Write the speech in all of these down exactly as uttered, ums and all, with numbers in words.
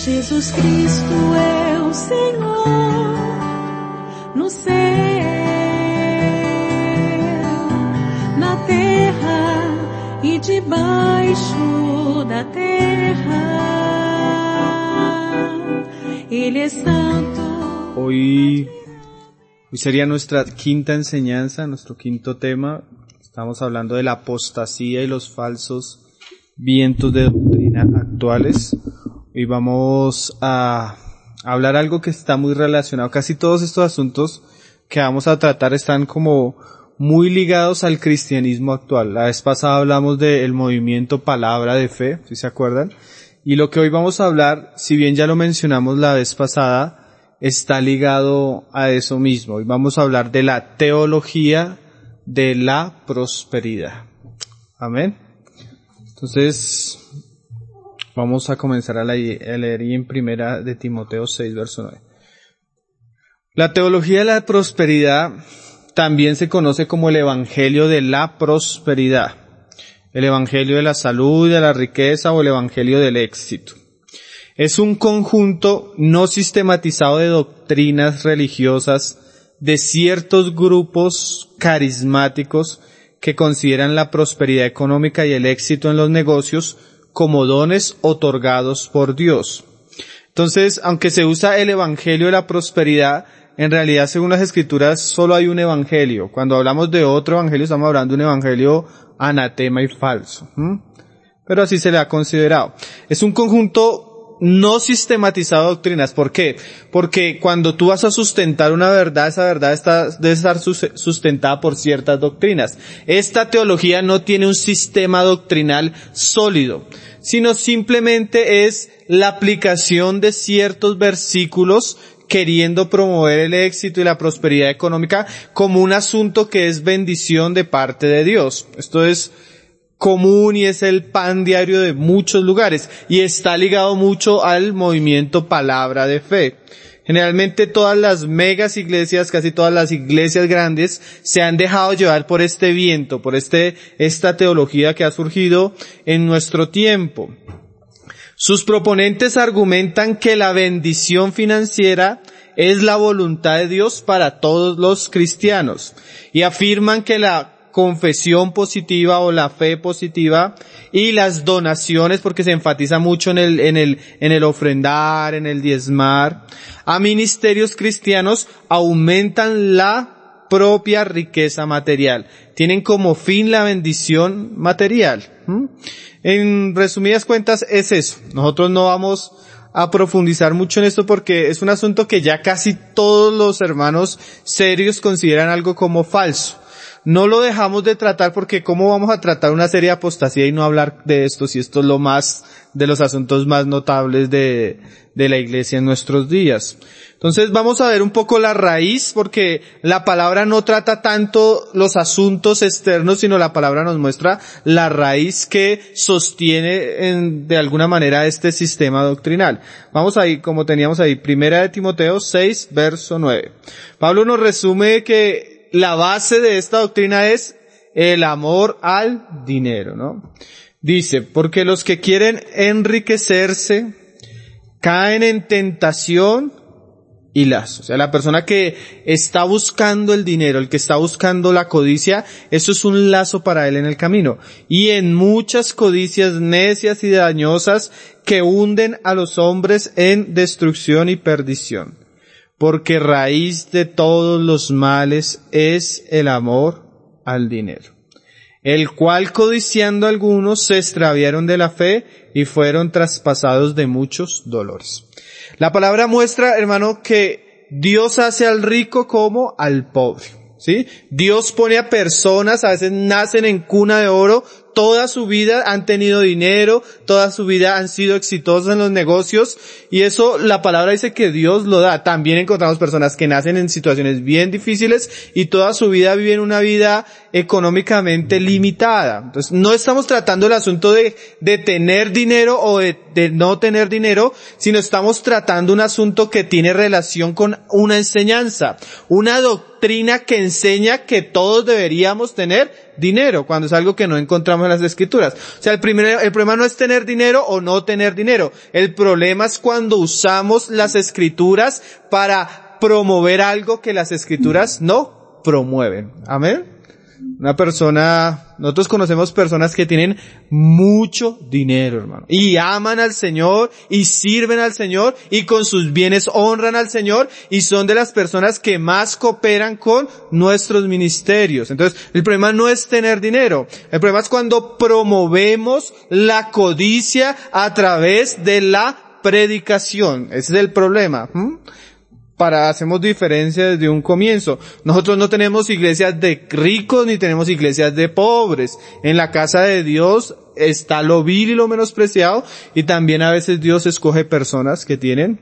Jesus Cristo é o Senhor no céu, na terra e debaixo da terra. Ele é santo. Hoy, hoy sería nuestra quinta enseñanza, nuestro quinto tema. Estamos hablando de la apostasía y los falsos vientos de doctrina actuales. Hoy vamos a hablar algo que está muy relacionado. Casi todos estos asuntos que vamos a tratar están como muy ligados al cristianismo actual. La vez pasada hablamos del movimiento Palabra de Fe, si se acuerdan. Y lo que hoy vamos a hablar, si bien ya lo mencionamos la vez pasada, está ligado a eso mismo. Hoy vamos a hablar de la teología de la prosperidad. Amén. Entonces, vamos a comenzar a leer en primera de Timoteo seis, verso nueve. La teología de la prosperidad también se conoce como el evangelio de la prosperidad, el evangelio de la salud, de la riqueza o el evangelio del éxito. Es un conjunto no sistematizado de doctrinas religiosas de ciertos grupos carismáticos que consideran la prosperidad económica y el éxito en los negocios como dones otorgados por Dios. Entonces, aunque se usa el evangelio de la prosperidad, en realidad, según las escrituras, solo hay un evangelio. Cuando hablamos de otro evangelio, estamos hablando de un evangelio anatema y falso. ¿Mm? Pero así se le ha considerado. Es un conjunto no sistematizado de doctrinas. ¿Por qué? Porque cuando tú vas a sustentar una verdad, esa verdad está, debe estar sustentada por ciertas doctrinas. Esta teología no tiene un sistema doctrinal sólido, sino simplemente es la aplicación de ciertos versículos queriendo promover el éxito y la prosperidad económica como un asunto que es bendición de parte de Dios. Esto es común y es el pan diario de muchos lugares y está ligado mucho al movimiento Palabra de Fe. Generalmente todas las megas iglesias, casi todas las iglesias grandes, se han dejado llevar por este viento, por este, esta teología que ha surgido en nuestro tiempo. Sus proponentes argumentan que la bendición financiera es la voluntad de Dios para todos los cristianos y afirman que la confesión positiva o la fe positiva y las donaciones, porque se enfatiza mucho en el, en el, en el ofrendar, en el diezmar, a ministerios cristianos aumentan la propia riqueza material. Tienen como fin la bendición material. ¿Mm? En resumidas cuentas es eso. Nosotros no vamos a profundizar mucho en esto porque es un asunto que ya casi todos los hermanos serios consideran algo como falso. No lo dejamos de tratar porque ¿cómo vamos a tratar una serie de apostasía y no hablar de esto si esto es lo más, de los asuntos más notables de, de la iglesia en nuestros días? Entonces vamos a ver un poco la raíz porque la palabra no trata tanto los asuntos externos, sino la palabra nos muestra la raíz que sostiene en, de alguna manera este sistema doctrinal. Vamos ahí, como teníamos ahí, primera de Timoteo seis, verso nueve. Pablo nos resume que la base de esta doctrina es el amor al dinero, ¿no? Dice, porque los que quieren enriquecerse caen en tentación y lazo. O sea, la persona que está buscando el dinero, el que está buscando la codicia, eso es un lazo para él en el camino. Y en muchas codicias necias y dañosas que hunden a los hombres en destrucción y perdición. Porque raíz de todos los males es el amor al dinero, el cual codiciando algunos se extraviaron de la fe y fueron traspasados de muchos dolores. La palabra muestra, hermano, que Dios hace al rico como al pobre, ¿sí? Dios pone a personas, a veces nacen en cuna de oro, toda su vida han tenido dinero, toda su vida han sido exitosos en los negocios, y eso la palabra dice que Dios lo da. También encontramos personas que nacen en situaciones bien difíciles y toda su vida viven una vida económicamente limitada. Entonces, no estamos tratando el asunto de, de tener dinero o de, de no tener dinero, sino estamos tratando un asunto que tiene relación con una enseñanza, una doctrina que enseña que todos deberíamos tener dinero, cuando es algo que no encontramos en las Escrituras. O sea, el, primer, el problema no es tener dinero o no tener dinero. El problema es cuando usamos las Escrituras para promover algo que las Escrituras no promueven. Amén. Una persona, nosotros conocemos personas que tienen mucho dinero, hermano, y aman al Señor, y sirven al Señor, y con sus bienes honran al Señor, y son de las personas que más cooperan con nuestros ministerios. Entonces, el problema no es tener dinero, el problema es cuando promovemos la codicia a través de la predicación. Ese es el problema. ¿Mm? Para, hacemos diferencia desde un comienzo. Nosotros no tenemos iglesias de ricos ni tenemos iglesias de pobres. En la casa de Dios está lo vil y lo menospreciado, y también a veces Dios escoge personas que tienen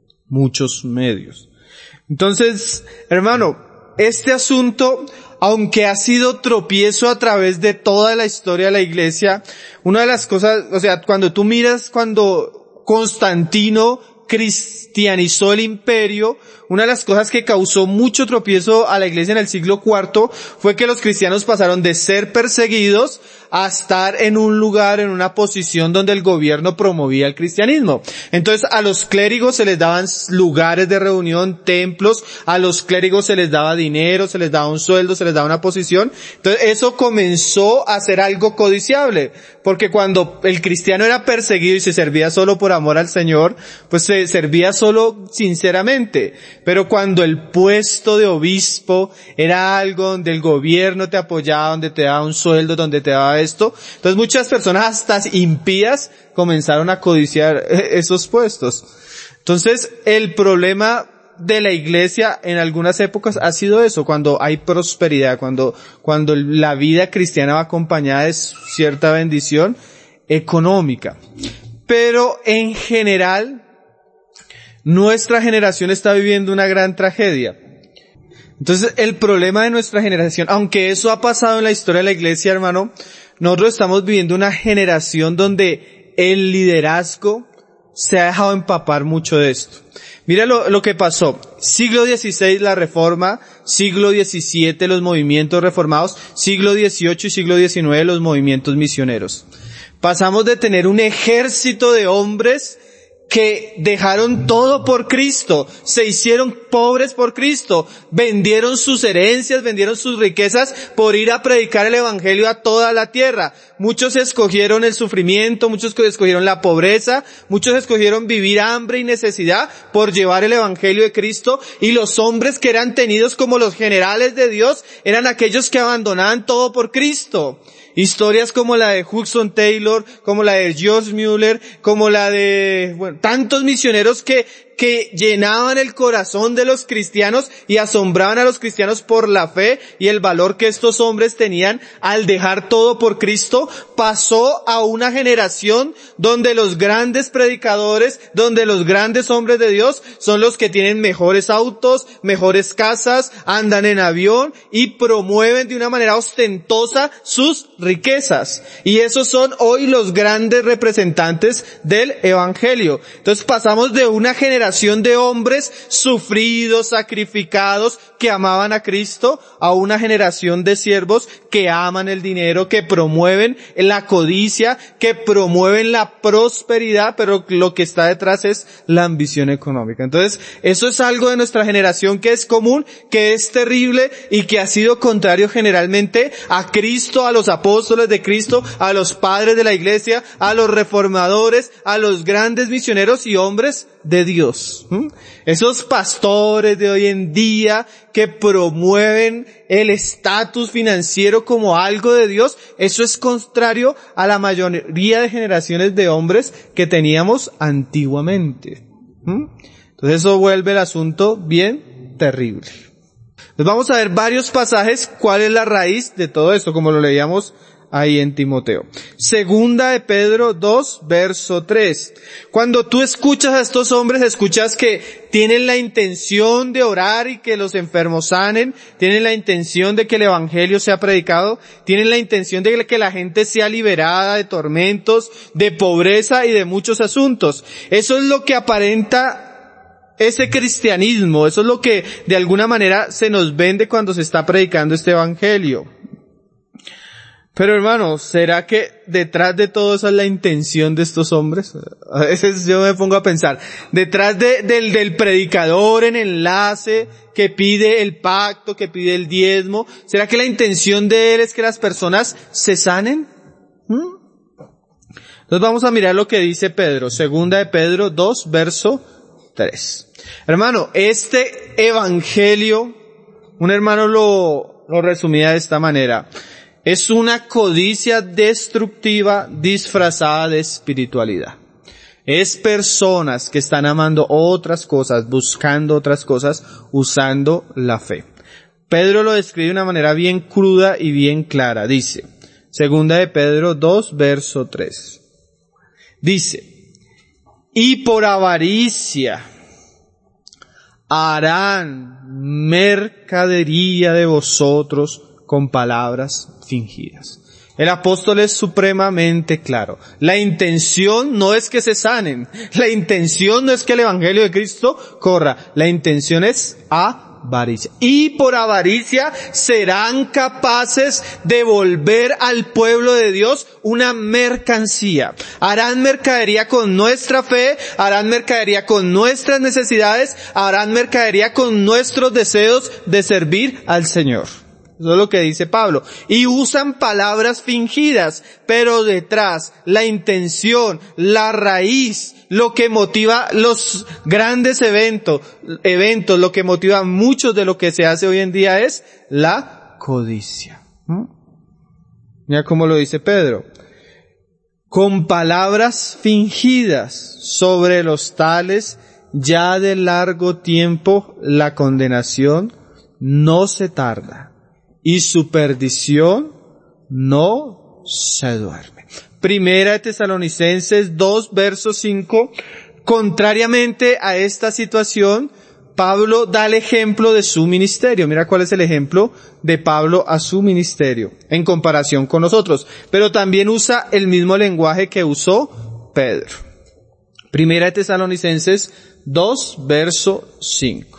muchos medios. Entonces, hermano, este asunto, aunque ha sido tropiezo a través de toda la historia de la iglesia, una de las cosas, o sea, cuando tú miras cuando Constantino cristianizó el imperio, una de las cosas que causó mucho tropiezo a la iglesia en el siglo cuarto fue que los cristianos pasaron de ser perseguidos a estar en un lugar, en una posición donde el gobierno promovía el cristianismo. Entonces a los clérigos se les daban lugares de reunión, templos, a los clérigos se les daba dinero, se les daba un sueldo, se les daba una posición. Entonces eso comenzó a ser algo codiciable, porque cuando el cristiano era perseguido y se servía solo por amor al Señor, pues se servía solo sinceramente. Pero cuando el puesto de obispo era algo donde el gobierno te apoyaba, donde te daba un sueldo, donde te daba esto, entonces muchas personas hasta impías comenzaron a codiciar esos puestos. Entonces el problema de la iglesia en algunas épocas ha sido eso, cuando hay prosperidad, cuando, cuando la vida cristiana va acompañada de cierta bendición económica. Pero en general, nuestra generación está viviendo una gran tragedia. Entonces, el problema de nuestra generación, aunque eso ha pasado en la historia de la iglesia, hermano, nosotros estamos viviendo una generación donde el liderazgo se ha dejado empapar mucho de esto. Mira lo, lo que pasó. Siglo dieciséis, la Reforma. Siglo diecisiete, los movimientos reformados. Siglo dieciocho y siglo diecinueve, los movimientos misioneros. Pasamos de tener un ejército de hombres que dejaron todo por Cristo, se hicieron pobres por Cristo, vendieron sus herencias, vendieron sus riquezas por ir a predicar el evangelio a toda la tierra. Muchos escogieron el sufrimiento, muchos escogieron la pobreza, muchos escogieron vivir hambre y necesidad por llevar el evangelio de Cristo, y los hombres que eran tenidos como los generales de Dios eran aquellos que abandonaban todo por Cristo. Historias como la de Hudson Taylor, como la de George Mueller, como la de, bueno, tantos misioneros que, que llenaban el corazón de los cristianos y asombraban a los cristianos por la fe y el valor que estos hombres tenían al dejar todo por Cristo. Pasó a una generación donde los grandes predicadores, donde los grandes hombres de Dios son los que tienen mejores autos, mejores casas, andan en avión y promueven de una manera ostentosa sus riquezas. Y esos son hoy los grandes representantes del evangelio. Entonces pasamos de una generación de hombres sufridos, sacrificados, que amaban a Cristo, a una generación de siervos que aman el dinero, que promueven la codicia, que promueven la prosperidad, pero lo que está detrás es la ambición económica. Entonces, eso es algo de nuestra generación que es común, que es terrible y que ha sido contrario generalmente a Cristo, a los apóstoles de Cristo, a los padres de la iglesia, a los reformadores, a los grandes misioneros y hombres de Dios. ¿Mm? Esos pastores de hoy en día que promueven el estatus financiero como algo de Dios, eso es contrario a la mayoría de generaciones de hombres que teníamos antiguamente. ¿Mm? Entonces eso vuelve el asunto bien terrible. Entonces vamos a ver varios pasajes, cuál es la raíz de todo esto, como lo leíamos ahí en Timoteo. Segunda de Pedro dos, verso tres. Cuando tú escuchas a estos hombres, escuchas que tienen la intención de orar y que los enfermos sanen, tienen la intención de que el evangelio sea predicado, tienen la intención de que la gente sea liberada de tormentos, de pobreza y de muchos asuntos. Eso es lo que aparenta ese cristianismo, eso es lo que de alguna manera se nos vende cuando se está predicando este evangelio. Pero hermanos, ¿será que detrás de todo eso es la intención de estos hombres? A veces yo me pongo a pensar, detrás de, del, del predicador en enlace que pide el pacto, que pide el diezmo, ¿será que la intención de él es que las personas se sanen? ¿Mm? Entonces vamos a mirar lo que dice Pedro, segunda de Pedro dos, verso tres. Hermano, este evangelio, un hermano lo, lo resumía de esta manera. Es una codicia destructiva disfrazada de espiritualidad. Es personas que están amando otras cosas, buscando otras cosas, usando la fe. Pedro lo describe de una manera bien cruda y bien clara. Dice, segunda de Pedro dos, verso tres. Dice, y por avaricia harán mercadería de vosotros con palabras fingidas. El apóstol es supremamente claro. La intención no es que se sanen. La intención no es que el evangelio de Cristo corra. La intención es avaricia. Y por avaricia serán capaces de volver al pueblo de Dios una mercancía. Harán mercadería con nuestra fe, harán mercadería con nuestras necesidades, harán mercadería con nuestros deseos de servir al Señor. Eso es lo que dice Pablo. Y usan palabras fingidas, pero detrás, la intención, la raíz, lo que motiva los grandes eventos, eventos, lo que motiva mucho de lo que se hace hoy en día es la codicia. ¿Mm? Mira cómo lo dice Pedro. Con palabras fingidas sobre los tales, ya de largo tiempo la condenación no se tarda. Y su perdición no se duerme. Primera de Tesalonicenses dos, verso cinco. Contrariamente a esta situación, Pablo da el ejemplo de su ministerio. Mira cuál es el ejemplo de Pablo a su ministerio en comparación con nosotros. Pero también usa el mismo lenguaje que usó Pedro. Primera de Tesalonicenses dos, verso cinco.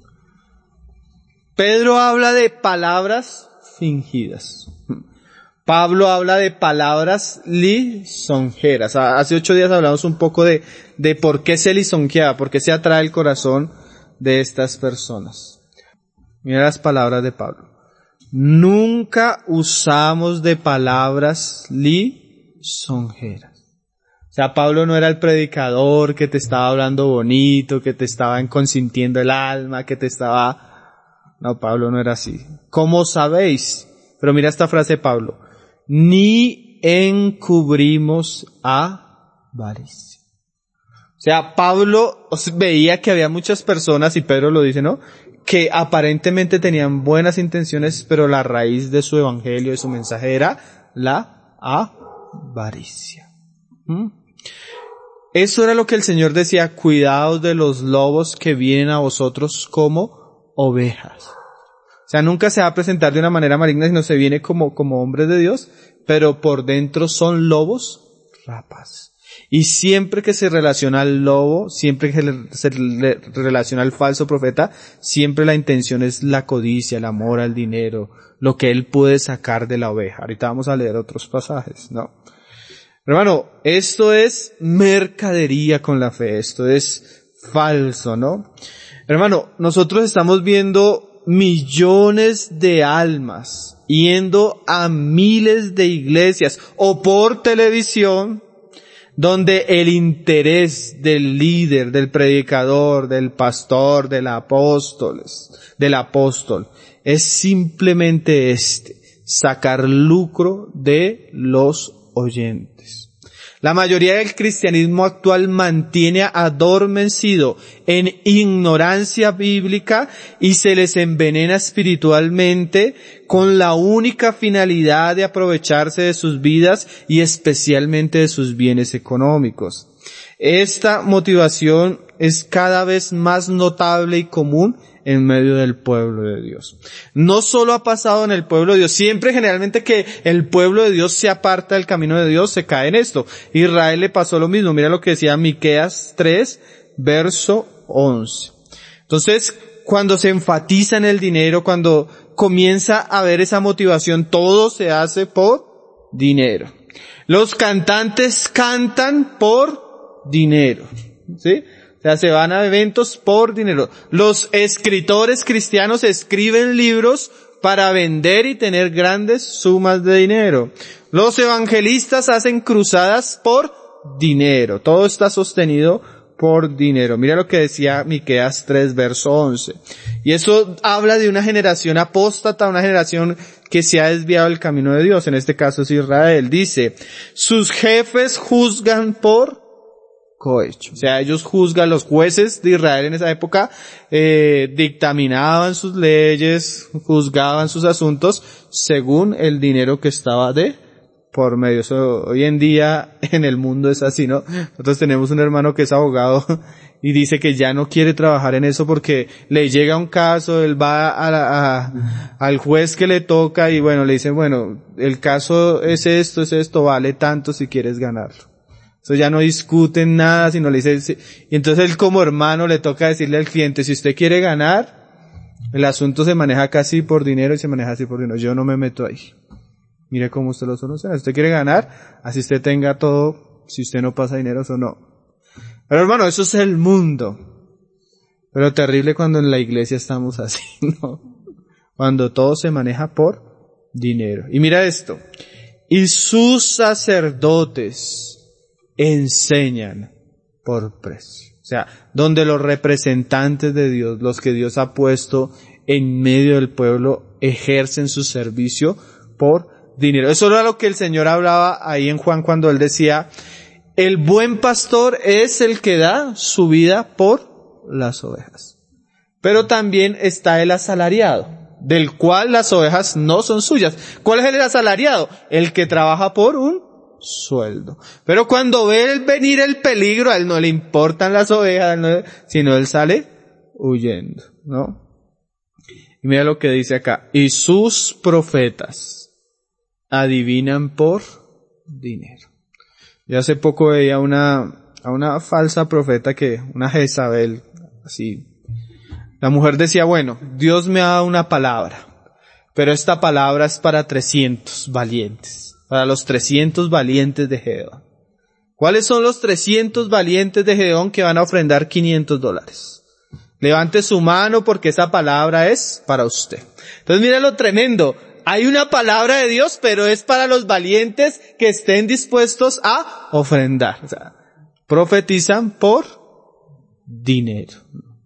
Pedro habla de palabras fingidas. Pablo habla de palabras lisonjeras. Hace ocho días hablamos un poco de, de por qué se lisonjeaba, por qué se atrae el corazón de estas personas. Mira las palabras de Pablo. Nunca usamos de palabras lisonjeras. O sea, Pablo no era el predicador que te estaba hablando bonito, que te estaba consintiendo el alma, que te estaba... No, Pablo no era así. ¿Cómo sabéis? Pero mira esta frase de Pablo. Ni encubrimos avaricia. O sea, Pablo veía que había muchas personas, y Pedro lo dice, ¿no? Que aparentemente tenían buenas intenciones, pero la raíz de su evangelio, de su mensaje era la avaricia. ¿Mm? Eso era lo que el Señor decía, cuidaos de los lobos que vienen a vosotros como ovejas. O sea, nunca se va a presentar de una manera maligna, sino se viene como, como hombres de Dios, pero por dentro son lobos rapaces. Y siempre que se relaciona al lobo, siempre que se relaciona al falso profeta, siempre la intención es la codicia, el amor al dinero, lo que él puede sacar de la oveja. Ahorita vamos a leer otros pasajes, ¿no? Hermano, esto es mercadería con la fe, esto es falso, ¿no? Hermano, nosotros estamos viendo millones de almas yendo a miles de iglesias o por televisión donde el interés del líder, del predicador, del pastor, del apóstol, del apóstol es simplemente este, sacar lucro de los oyentes. La mayoría del cristianismo actual mantiene adormecido en ignorancia bíblica y se les envenena espiritualmente con la única finalidad de aprovecharse de sus vidas y especialmente de sus bienes económicos. Esta motivación es cada vez más notable y común en medio del pueblo de Dios. No solo ha pasado en el pueblo de Dios, siempre generalmente que el pueblo de Dios se aparta del camino de Dios, se cae en esto. Israel le pasó lo mismo, mira lo que decía Miqueas tres, verso once. Entonces, cuando se enfatiza en el dinero, cuando comienza a haber esa motivación, todo se hace por dinero. Los cantantes cantan por dinero, ¿sí? O sea, se van a eventos por dinero. Los escritores cristianos escriben libros para vender y tener grandes sumas de dinero. Los evangelistas hacen cruzadas por dinero. Todo está sostenido por dinero. Mira lo que decía Miqueas tres, verso once. Y eso habla de una generación apóstata, una generación que se ha desviado del camino de Dios. En este caso es Israel. Dice, sus jefes juzgan por cohecho. O sea, ellos juzgan, los jueces de Israel en esa época, eh, dictaminaban sus leyes, juzgaban sus asuntos según el dinero que estaba de por medio. Eso, hoy en día en el mundo es así, ¿no? Nosotros tenemos un hermano que es abogado y dice que ya no quiere trabajar en eso porque le llega un caso, él va a la, a, al juez que le toca y bueno, le dicen, bueno, el caso es esto, es esto, vale tanto si quieres ganarlo. Eso ya no discuten nada, sino le dice, y entonces él como hermano le toca decirle al cliente, si usted quiere ganar, el asunto se maneja casi por dinero y se maneja así por dinero. Yo no me meto ahí. Mire cómo usted lo soluciona. Si usted quiere ganar, así usted tenga todo, si usted no pasa dinero, eso no. Pero hermano, eso es el mundo. Pero terrible cuando en la iglesia estamos así, ¿no? Cuando todo se maneja por dinero. Y mira esto. Y sus sacerdotes enseñan por precio. O sea, donde los representantes de Dios, los que Dios ha puesto en medio del pueblo, ejercen su servicio por dinero. Eso era lo que el Señor hablaba ahí en Juan cuando Él decía, el buen pastor es el que da su vida por las ovejas. Pero también está el asalariado, del cual las ovejas no son suyas. ¿Cuál es el asalariado? El que trabaja por un sueldo. Pero cuando ve venir el peligro, a él no le importan las ovejas, no, sino él sale huyendo, ¿no? Y mira lo que dice acá. Y sus profetas adivinan por dinero. Yo hace poco veía una, a una falsa profeta que, una Jezabel, así. La mujer decía, bueno, Dios me ha dado una palabra, pero esta palabra es para trescientos valientes. Para los trescientos valientes de Gedeón. ¿Cuáles son los trescientos valientes de Gedeón que van a ofrendar quinientos dólares? Levante su mano porque esa palabra es para usted. Entonces mira lo tremendo. Hay una palabra de Dios, pero es para los valientes que estén dispuestos a ofrendar. O sea, profetizan por dinero.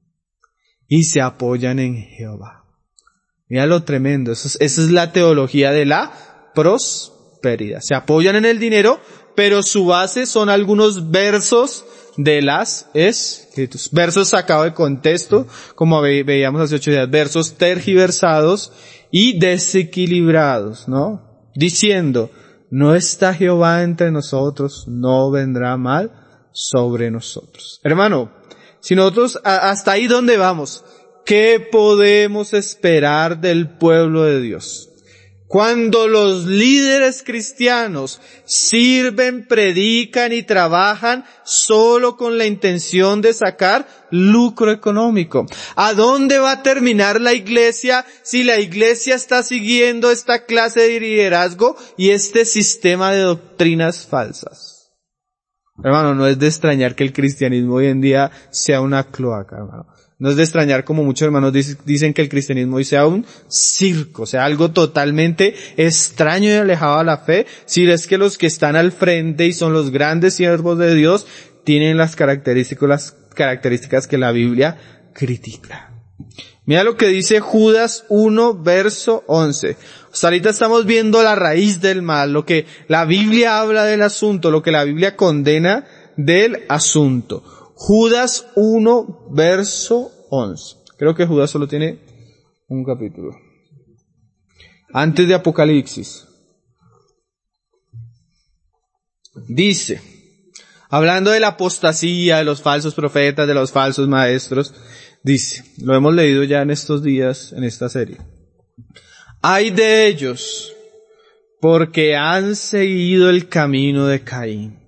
Y se apoyan en Jehová. Mira lo tremendo. Eso es, esa es la teología de la prosperidad. Se apoyan en el dinero, pero su base son algunos versos de las escrituras. Versos sacados de contexto, como ve, veíamos hace ocho días, versos tergiversados y desequilibrados, ¿no? Diciendo, no está Jehová entre nosotros, no vendrá mal sobre nosotros. Hermano, si nosotros, hasta ahí donde vamos, ¿qué podemos esperar del pueblo de Dios? Cuando los líderes cristianos sirven, predican y trabajan solo con la intención de sacar lucro económico. ¿A dónde va a terminar la iglesia si la iglesia está siguiendo esta clase de liderazgo y este sistema de doctrinas falsas? Hermano, no es de extrañar que el cristianismo hoy en día sea una cloaca, hermano. No es de extrañar como muchos hermanos dicen que el cristianismo hoy sea un circo, o sea, algo totalmente extraño y alejado a la fe, si es que los que están al frente y son los grandes siervos de Dios tienen las características, las características que la Biblia critica. Mira lo que dice Judas uno, verso once. Hasta ahorita estamos viendo la raíz del mal, lo que la Biblia habla del asunto, lo que la Biblia condena del asunto. Judas uno, verso once. Creo que Judas solo tiene un capítulo. Antes de Apocalipsis. Dice, hablando de la apostasía, de los falsos profetas, de los falsos maestros, dice, lo hemos leído ya en estos días, en esta serie. Ay de ellos, porque han seguido el camino de Caín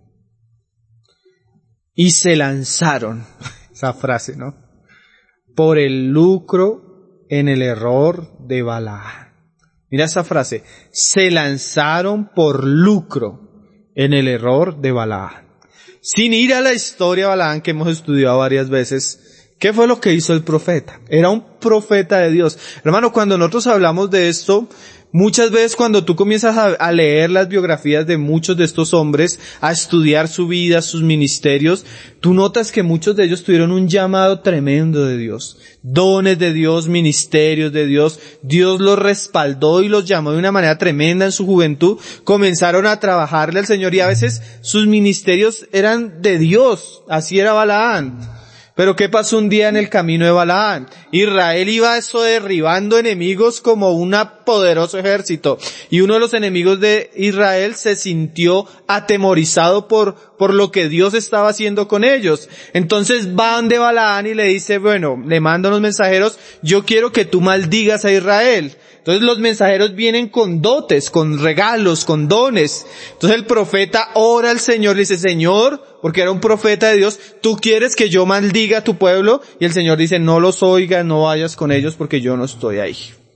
y se lanzaron, esa frase, ¿no? Por el lucro en el error de Balaam. Mira esa frase, se lanzaron por lucro en el error de Balaam. Sin ir a la historia de Balaam que hemos estudiado varias veces, ¿qué fue lo que hizo el profeta? Era un profeta de Dios. Hermano, cuando nosotros hablamos de esto, muchas veces cuando tú comienzas a, a leer las biografías de muchos de estos hombres, a estudiar su vida, sus ministerios, tú notas que muchos de ellos tuvieron un llamado tremendo de Dios. Dones de Dios, ministerios de Dios. Dios los respaldó y los llamó de una manera tremenda en su juventud. Comenzaron a trabajarle al Señor y a veces sus ministerios eran de Dios. Así era Balaam. Pero ¿qué pasó un día en el camino de Balaam? Israel iba eso derribando enemigos como un poderoso ejército. Y uno de los enemigos de Israel se sintió atemorizado por, por lo que Dios estaba haciendo con ellos. Entonces van de Balaam y le dice, bueno, le manda unos mensajeros, yo quiero que tú maldigas a Israel. Entonces los mensajeros vienen con dotes, con regalos, con dones. Entonces el profeta ora al Señor, le dice, Señor, porque era un profeta de Dios, ¿tú quieres que yo maldiga a tu pueblo? Y el Señor dice, no los oigas, no vayas con ellos porque yo no estoy ahí.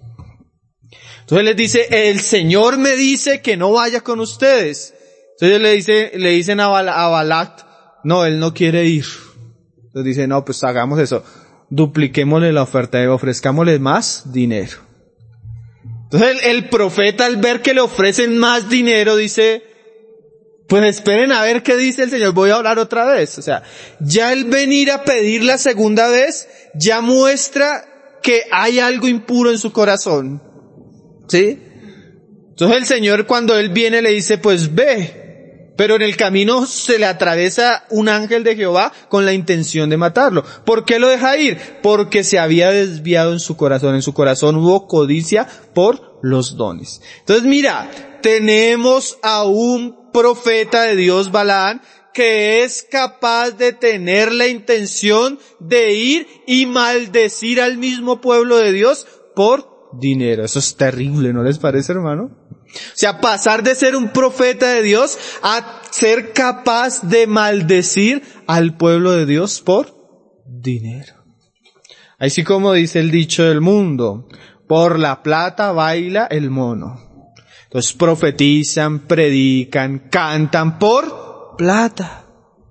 Entonces les dice, el Señor me dice que no vaya con ustedes. Entonces le dice, le dicen a, Bal- a Balac, no, él no quiere ir. Entonces dice, no, pues hagamos eso, dupliquémosle la oferta, ofrezcámosle más dinero. Entonces el, el profeta al ver que le ofrecen más dinero dice, pues esperen a ver qué dice el Señor, voy a hablar otra vez. O sea, ya el venir a pedir la segunda vez ya muestra que hay algo impuro en su corazón. ¿Sí? Entonces el Señor cuando él viene le dice, pues ve. Pero en el camino se le atraviesa un ángel de Jehová con la intención de matarlo. ¿Por qué lo deja ir? Porque se había desviado en su corazón. En su corazón hubo codicia por los dones. Entonces mira, tenemos a un profeta de Dios, Balaam, que es capaz de tener la intención de ir y maldecir al mismo pueblo de Dios por dinero. Eso es terrible, ¿no les parece, hermano? O sea, pasar de ser un profeta de Dios a ser capaz de maldecir al pueblo de Dios por dinero. Así como dice el dicho del mundo, por la plata baila el mono. Entonces profetizan, predican, cantan por plata,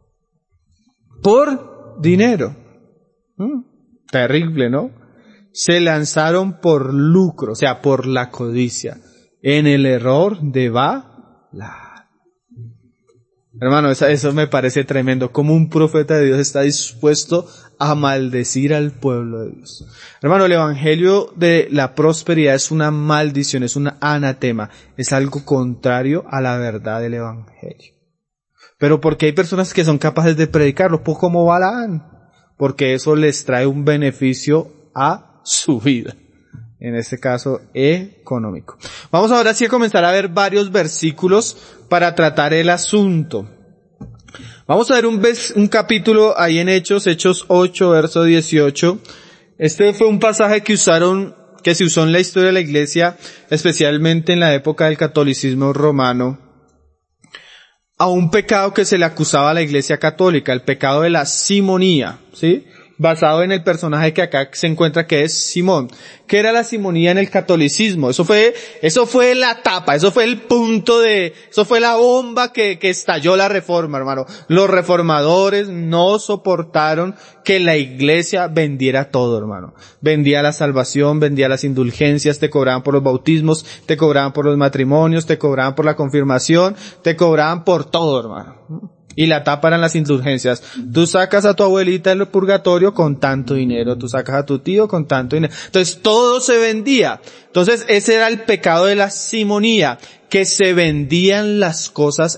por dinero. ¿Mm? Terrible, ¿no? Se lanzaron por lucro, o sea, por la codicia, en el error de Balaam. Hermano, eso, eso me parece tremendo, como un profeta de Dios está dispuesto a maldecir al pueblo de Dios. Hermano, el evangelio de la prosperidad es una maldición, es un anatema, es algo contrario a la verdad del evangelio. Pero porque hay personas que son capaces de predicarlo, pues como Balaam, porque eso les trae un beneficio a su vida. En este caso, económico. Vamos ahora sí a comenzar a ver varios versículos para tratar el asunto. Vamos a ver un, ves, un capítulo ahí en Hechos, Hechos ocho, verso dieciocho. Este fue un pasaje que usaron, que se usó en la historia de la iglesia, especialmente en la época del catolicismo romano, a un pecado que se le acusaba a la iglesia católica, el pecado de la simonía, ¿sí? Basado en el personaje que acá se encuentra, que es Simón. ¿Qué era la simonía en el catolicismo? Eso fue, eso fue la tapa, eso fue el punto de, eso fue la bomba que, que estalló la reforma, hermano. Los reformadores no soportaron que la iglesia vendiera todo, hermano. Vendía la salvación, vendía las indulgencias, te cobraban por los bautismos, te cobraban por los matrimonios, te cobraban por la confirmación, te cobraban por todo, hermano. Y la tapa eran las indulgencias. Tú sacas a tu abuelita del purgatorio con tanto dinero, tú sacas a tu tío con tanto dinero. Entonces todo se vendía. Entonces ese era el pecado de la simonía, que se vendían las cosas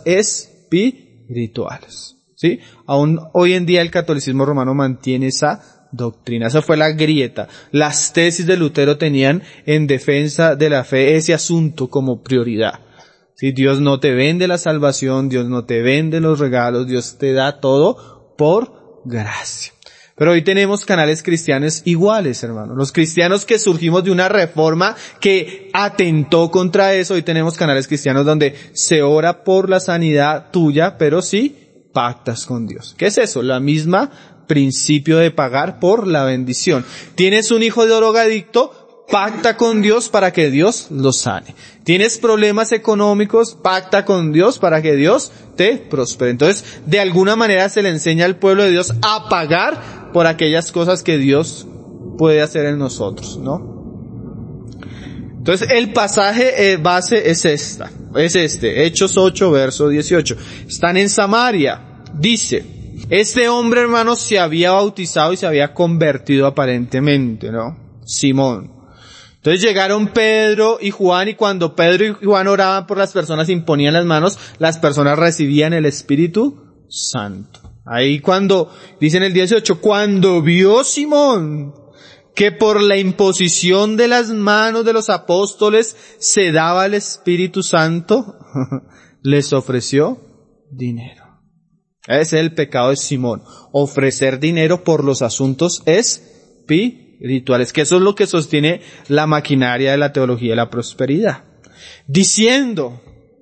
espirituales. ¿Sí? Aún hoy en día el catolicismo romano mantiene esa doctrina. Esa fue la grieta. Las tesis de Lutero tenían en defensa de la fe ese asunto como prioridad. Si Dios no te vende la salvación, Dios no te vende los regalos, Dios te da todo por gracia. Pero hoy tenemos canales cristianos iguales, hermanos. Los cristianos que surgimos de una reforma que atentó contra eso, hoy tenemos canales cristianos donde se ora por la sanidad tuya, pero sí pactas con Dios. ¿Qué es eso? La misma principio de pagar por la bendición. Tienes un hijo de drogadicto, pacta con Dios para que Dios lo sane. Tienes problemas económicos, pacta con Dios para que Dios te prospere. Entonces, de alguna manera se le enseña al pueblo de Dios a pagar por aquellas cosas que Dios puede hacer en nosotros, ¿no? Entonces, el pasaje eh, base es esta, es este, Hechos ocho, verso dieciocho. Están en Samaria, dice, este hombre, hermanos, se había bautizado y se había convertido aparentemente, ¿no? Simón. Entonces llegaron Pedro y Juan, y cuando Pedro y Juan oraban por las personas, imponían las manos, las personas recibían el Espíritu Santo. Ahí cuando, dice en el dieciocho, cuando vio Simón que por la imposición de las manos de los apóstoles se daba el Espíritu Santo, les ofreció dinero. Ese es el pecado de Simón, ofrecer dinero por los asuntos espirituales. Rituales, que eso es lo que sostiene la maquinaria de la teología de la prosperidad. Diciendo,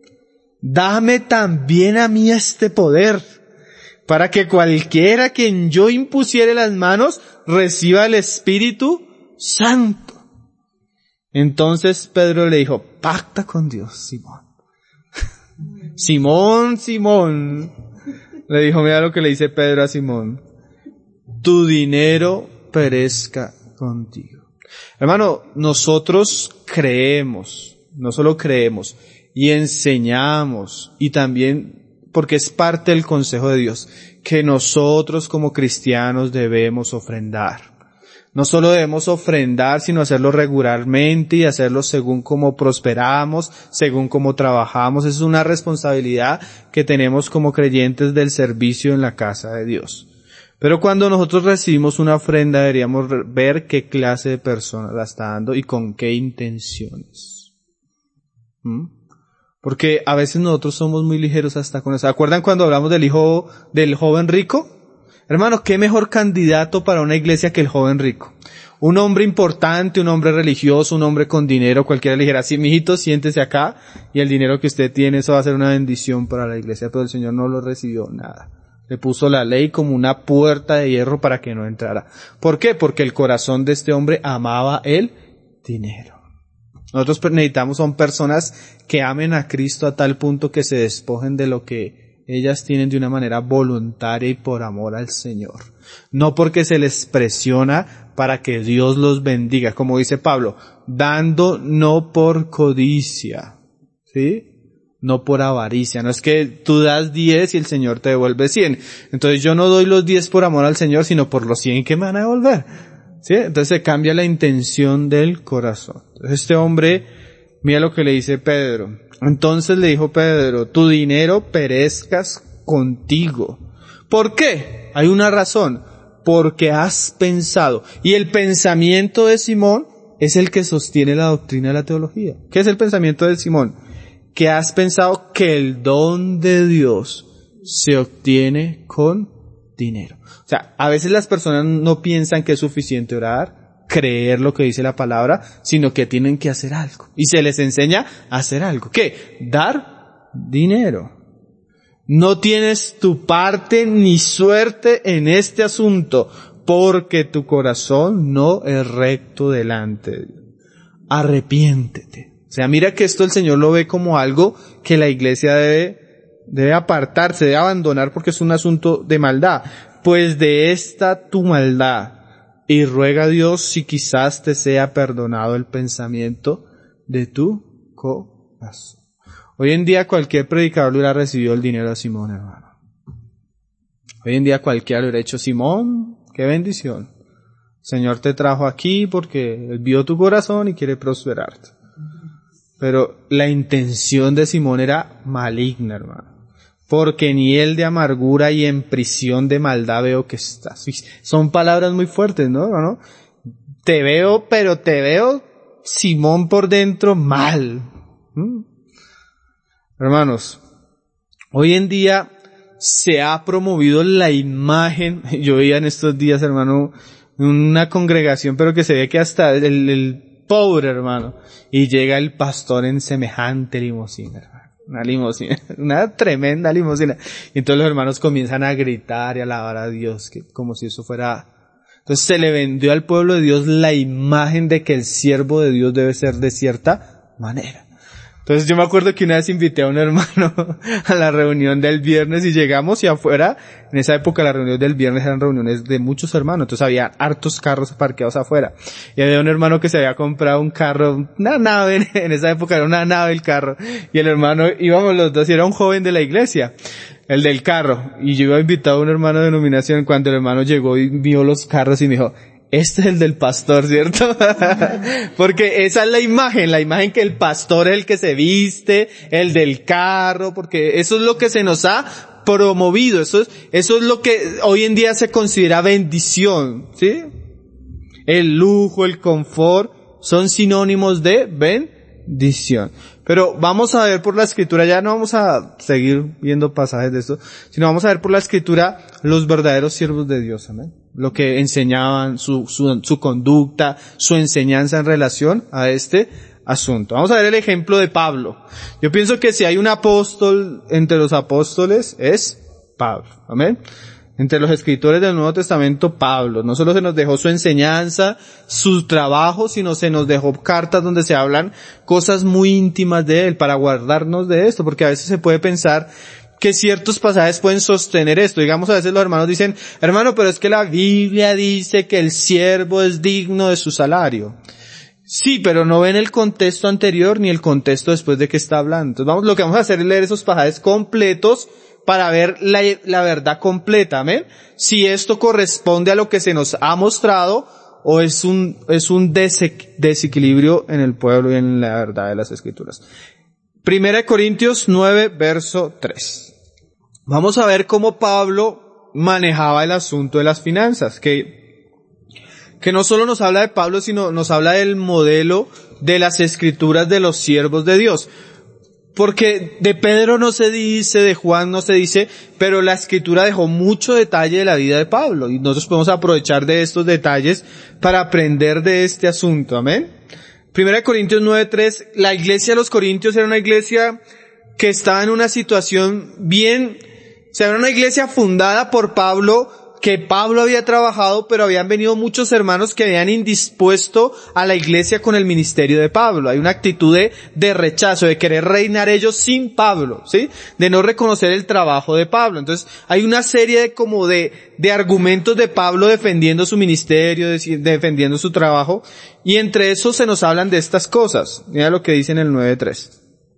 dame también a mí este poder, para que cualquiera quien yo impusiere las manos reciba el Espíritu Santo. Entonces Pedro le dijo, pacta con Dios, Simón. Simón, Simón. Le dijo, mira lo que le dice Pedro a Simón. Tu dinero perezca contigo. Hermano, nosotros creemos, no solo creemos, y enseñamos, y también, porque es parte del consejo de Dios, que nosotros como cristianos debemos ofrendar. No solo debemos ofrendar, sino hacerlo regularmente y hacerlo según cómo prosperamos, según cómo trabajamos. Es una responsabilidad que tenemos como creyentes del servicio en la casa de Dios. Pero cuando nosotros recibimos una ofrenda, deberíamos ver qué clase de persona la está dando y con qué intenciones. ¿Mm? Porque a veces nosotros somos muy ligeros hasta con eso. ¿Se acuerdan cuando hablamos del hijo del joven rico? Hermano, ¿qué mejor candidato para una iglesia que el joven rico? Un hombre importante, un hombre religioso, un hombre con dinero, cualquiera le dijera, sí, mijito, siéntese acá y el dinero que usted tiene, eso va a ser una bendición para la iglesia. Pero el Señor no lo recibió nada. Le puso la ley como una puerta de hierro para que no entrara. ¿Por qué? Porque el corazón de este hombre amaba el dinero. Nosotros necesitamos, son personas que amen a Cristo a tal punto que se despojen de lo que ellas tienen de una manera voluntaria y por amor al Señor. No porque se les presiona para que Dios los bendiga, como dice Pablo, dando no por codicia, ¿sí? No por avaricia. No es que tú das diez y el Señor te devuelve cien. Entonces yo no doy los diez por amor al Señor, sino por los cien que me van a devolver. ¿Sí? Entonces se cambia la intención del corazón. Entonces este hombre, mira lo que le dice Pedro. Entonces le dijo Pedro, tu dinero perezcas contigo. ¿Por qué? Hay una razón. Porque has pensado. Y el pensamiento de Simón es el que sostiene la doctrina de la teología. ¿Qué es el pensamiento de Simón? Que has pensado que el don de Dios se obtiene con dinero. O sea, a veces las personas no piensan que es suficiente orar, creer lo que dice la palabra, sino que tienen que hacer algo. Y se les enseña a hacer algo. ¿Qué? Dar dinero. No tienes tu parte ni suerte en este asunto, porque tu corazón no es recto delante de Dios. Arrepiéntete. O sea, mira que esto el Señor lo ve como algo que la iglesia debe, debe apartarse, debe abandonar porque es un asunto de maldad. Pues de esta tu maldad, y ruega a Dios si quizás te sea perdonado el pensamiento de tu corazón. Hoy en día cualquier predicador le hubiera recibido el dinero a Simón, hermano. Hoy en día cualquiera le hubiera dicho, Simón, qué bendición. El Señor te trajo aquí porque Él vio tu corazón y quiere prosperarte. Pero la intención de Simón era maligna, hermano. Porque ni él de amargura y en prisión de maldad veo que estás. Son palabras muy fuertes, ¿no, hermano? Te veo, pero te veo, Simón, por dentro mal. ¿Mm? Hermanos, hoy en día se ha promovido la imagen. Yo veía en estos días, hermano, una congregación, pero que se ve que hasta el, el pobre, hermano, y llega el pastor en semejante limusina, hermano. Una limusina, una tremenda limusina. Y entonces los hermanos comienzan a gritar y a alabar a Dios, que como si eso fuera... Entonces se le vendió al pueblo de Dios la imagen de que el siervo de Dios debe ser de cierta manera. Entonces yo me acuerdo que una vez invité a un hermano a la reunión del viernes y llegamos y afuera, en esa época las reuniones del viernes eran reuniones de muchos hermanos, entonces había hartos carros parqueados afuera. Y había un hermano que se había comprado un carro, una nave, en esa época era una nave el carro, y el hermano, íbamos los dos y era un joven de la iglesia, el del carro, y yo iba invitado a un hermano de denominación. Cuando el hermano llegó y vio los carros y me dijo, este es el del pastor, ¿cierto? Porque esa es la imagen, la imagen que el pastor es el que se viste, el del carro, porque eso es lo que se nos ha promovido, eso es, eso es lo que hoy en día se considera bendición, ¿sí? El lujo, el confort, son sinónimos de bendición. Pero vamos a ver por la escritura, ya no vamos a seguir viendo pasajes de esto, sino vamos a ver por la escritura los verdaderos siervos de Dios, amén. Lo que enseñaban, su, su, su conducta, su enseñanza en relación a este asunto. Vamos a ver el ejemplo de Pablo. Yo pienso que si hay un apóstol entre los apóstoles, es Pablo, amén. Entre los escritores del Nuevo Testamento, Pablo. No solo se nos dejó su enseñanza, su trabajo, sino se nos dejó cartas donde se hablan cosas muy íntimas de él para guardarnos de esto, porque a veces se puede pensar que ciertos pasajes pueden sostener esto. Digamos, a veces los hermanos dicen, hermano, pero es que la Biblia dice que el siervo es digno de su salario. Sí, pero no ven el contexto anterior ni el contexto después de que está hablando. Entonces vamos, lo que vamos a hacer es leer esos pasajes completos para ver la, la verdad completa, ¿amén? Si esto corresponde a lo que se nos ha mostrado o es un, es un desequilibrio en el pueblo y en la verdad de las Escrituras. Primera de Corintios nueve, verso tres. Vamos a ver cómo Pablo manejaba el asunto de las finanzas, que, que no solo nos habla de Pablo, sino nos habla del modelo de las Escrituras de los siervos de Dios. Porque de Pedro no se dice, de Juan no se dice, pero la Escritura dejó mucho detalle de la vida de Pablo, y nosotros podemos aprovechar de estos detalles para aprender de este asunto, amén. Primera de Corintios nueve, tres, la iglesia de los Corintios era una iglesia que estaba en una situación bien, o sea, era una iglesia fundada por Pablo, que Pablo había trabajado, pero habían venido muchos hermanos que habían indispuesto a la iglesia con el ministerio de Pablo. Hay una actitud de, de rechazo, de querer reinar ellos sin Pablo, ¿sí? De no reconocer el trabajo de Pablo. Entonces, hay una serie de como de, de argumentos de Pablo defendiendo su ministerio, de, defendiendo su trabajo, y entre esos se nos hablan de estas cosas. Mira lo que dice en el nueve tres.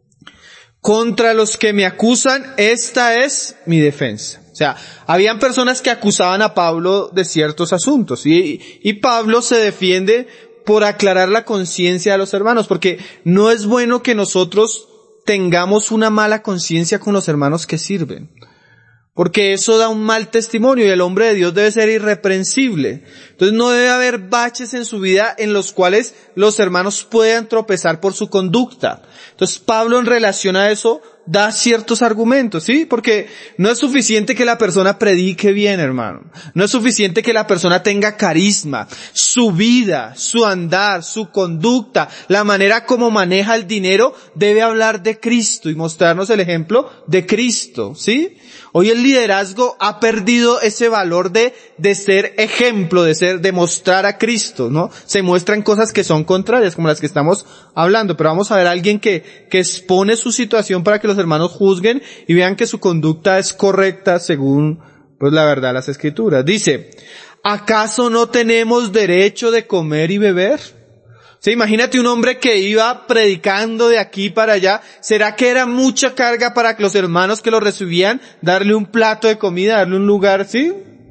Contra los que me acusan, esta es mi defensa. O sea, habían personas que acusaban a Pablo de ciertos asuntos, y, y Pablo se defiende por aclarar la conciencia de los hermanos, porque no es bueno que nosotros tengamos una mala conciencia con los hermanos que sirven, porque eso da un mal testimonio y el hombre de Dios debe ser irreprensible. Entonces no debe haber baches en su vida en los cuales los hermanos puedan tropezar por su conducta. Entonces Pablo, en relación a eso, da ciertos argumentos, ¿sí? Porque no es suficiente que la persona predique bien, hermano. No es suficiente que la persona tenga carisma. Su vida, su andar, su conducta, la manera como maneja el dinero, debe hablar de Cristo y mostrarnos el ejemplo de Cristo, ¿sí? Hoy el liderazgo ha perdido ese valor de, de ser ejemplo, de ser, de mostrar a Cristo, ¿no? Se muestran cosas que son contrarias, como las que estamos hablando, pero vamos a ver a alguien que, que expone su situación para que los hermanos juzguen y vean que su conducta es correcta según, pues, la verdad de las Escrituras. Dice, ¿acaso no tenemos derecho de comer y beber? O sea, imagínate un hombre que iba predicando de aquí para allá. ¿Será que era mucha carga para los hermanos que lo recibían darle un plato de comida, darle un lugar, sí?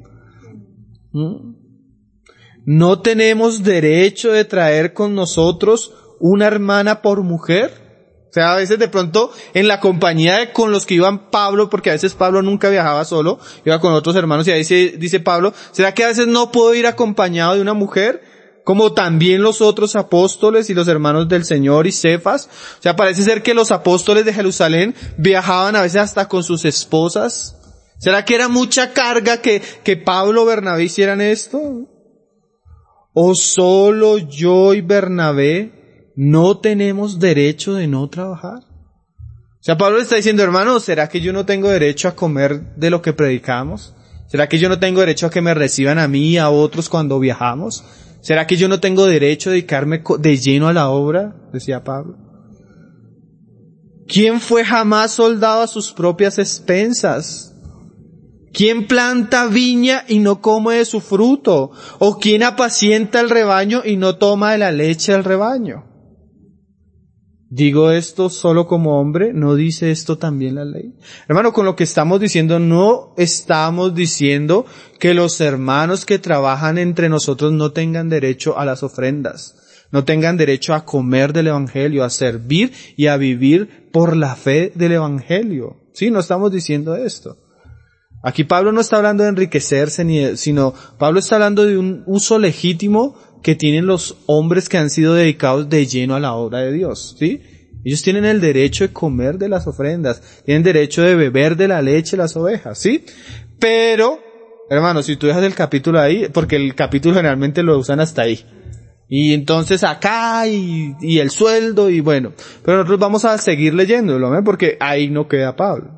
¿No tenemos derecho de traer con nosotros una hermana por mujer? O sea, a veces de pronto en la compañía de con los que iban Pablo, porque a veces Pablo nunca viajaba solo, iba con otros hermanos, y ahí dice, dice Pablo, ¿será que a veces no puedo ir acompañado de una mujer? Como también los otros apóstoles y los hermanos del Señor y Cefas. O sea, parece ser que los apóstoles de Jerusalén viajaban a veces hasta con sus esposas. ¿Será que era mucha carga que, que Pablo o Bernabé hicieran esto? ¿O solo yo y Bernabé no tenemos derecho de no trabajar? O sea, Pablo le está diciendo, hermano, ¿será que yo no tengo derecho a comer de lo que predicamos? ¿Será que yo no tengo derecho a que me reciban a mí y a otros cuando viajamos? ¿Será que yo no tengo derecho a dedicarme de lleno a la obra? Decía Pablo. ¿Quién fue jamás soldado a sus propias expensas? ¿Quién planta viña y no come de su fruto? ¿O quién apacienta el rebaño y no toma de la leche del rebaño? ¿Digo esto solo como hombre? ¿No dice esto también la ley? Hermano, con lo que estamos diciendo, no estamos diciendo que los hermanos que trabajan entre nosotros no tengan derecho a las ofrendas, no tengan derecho a comer del Evangelio, a servir y a vivir por la fe del Evangelio. Sí, no estamos diciendo esto. Aquí Pablo no está hablando de enriquecerse, ni de, sino Pablo está hablando de un uso legítimo que tienen los hombres que han sido dedicados de lleno a la obra de Dios, ¿sí? Ellos tienen el derecho de comer de las ofrendas, tienen derecho de beber de la leche de las ovejas, ¿sí? Pero, hermano, si tú dejas el capítulo ahí, porque el capítulo generalmente lo usan hasta ahí. Y entonces acá, y, y el sueldo, y bueno. Pero nosotros vamos a seguir leyéndolo, ¿eh? Porque ahí no queda Pablo.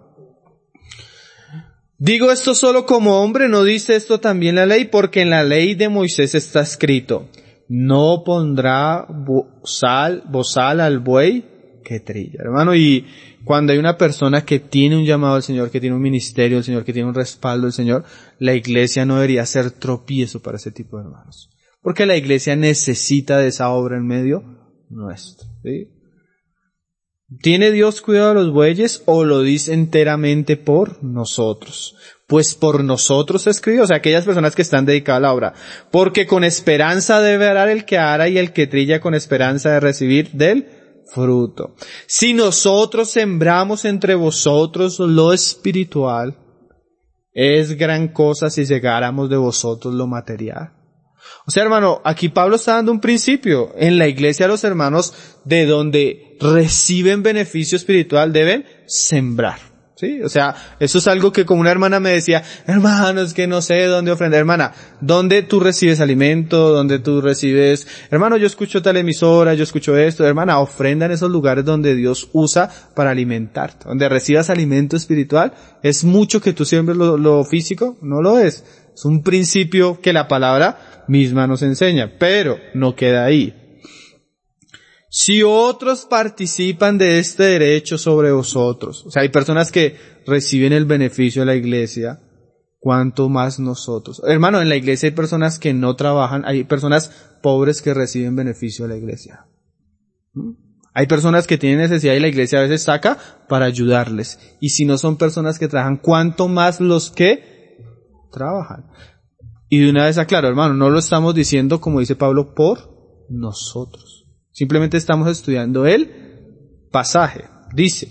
Digo esto solo como hombre, ¿no dice esto también la ley? Porque en la ley de Moisés está escrito, no pondrá bozal, bozal al buey que trilla. Hermano, y cuando hay una persona que tiene un llamado al Señor, que tiene un ministerio del Señor, que tiene un respaldo del Señor, la iglesia no debería ser tropiezo para ese tipo de hermanos. Porque la iglesia necesita de esa obra en medio nuestro, ¿sí? ¿Tiene Dios cuidado de los bueyes o lo dice enteramente por nosotros? Pues por nosotros se escribió, o sea, aquellas personas que están dedicadas a la obra. Porque con esperanza debe arar el que ara y el que trilla con esperanza de recibir del fruto. Si nosotros sembramos entre vosotros lo espiritual, es gran cosa si llegáramos de vosotros lo material. O sea, hermano, aquí Pablo está dando un principio. En la iglesia los hermanos de donde reciben beneficio espiritual deben sembrar, ¿sí? O sea, eso es algo que como una hermana me decía, hermano, es que no sé dónde ofrendar. Hermana, ¿dónde tú recibes alimento? ¿Dónde tú recibes? Hermano, yo escucho tal emisora, yo escucho esto. Hermana, ofrenda en esos lugares donde Dios usa para alimentarte. Donde recibas alimento espiritual, ¿es mucho que tú siembres lo, lo físico? No lo es. Es un principio que la palabra misma nos enseña, pero no queda ahí. Si otros participan de este derecho sobre vosotros, o sea, hay personas que reciben el beneficio de la iglesia, ¿cuánto más nosotros? Hermano, en la iglesia hay personas que no trabajan, hay personas pobres que reciben beneficio de la iglesia. ¿Mm? Hay personas que tienen necesidad y la iglesia a veces saca para ayudarles. Y si no son personas que trabajan, ¿cuánto más los que trabajan? Y de una vez aclaro, hermano, no lo estamos diciendo, como dice Pablo, por nosotros. Simplemente estamos estudiando el pasaje. Dice,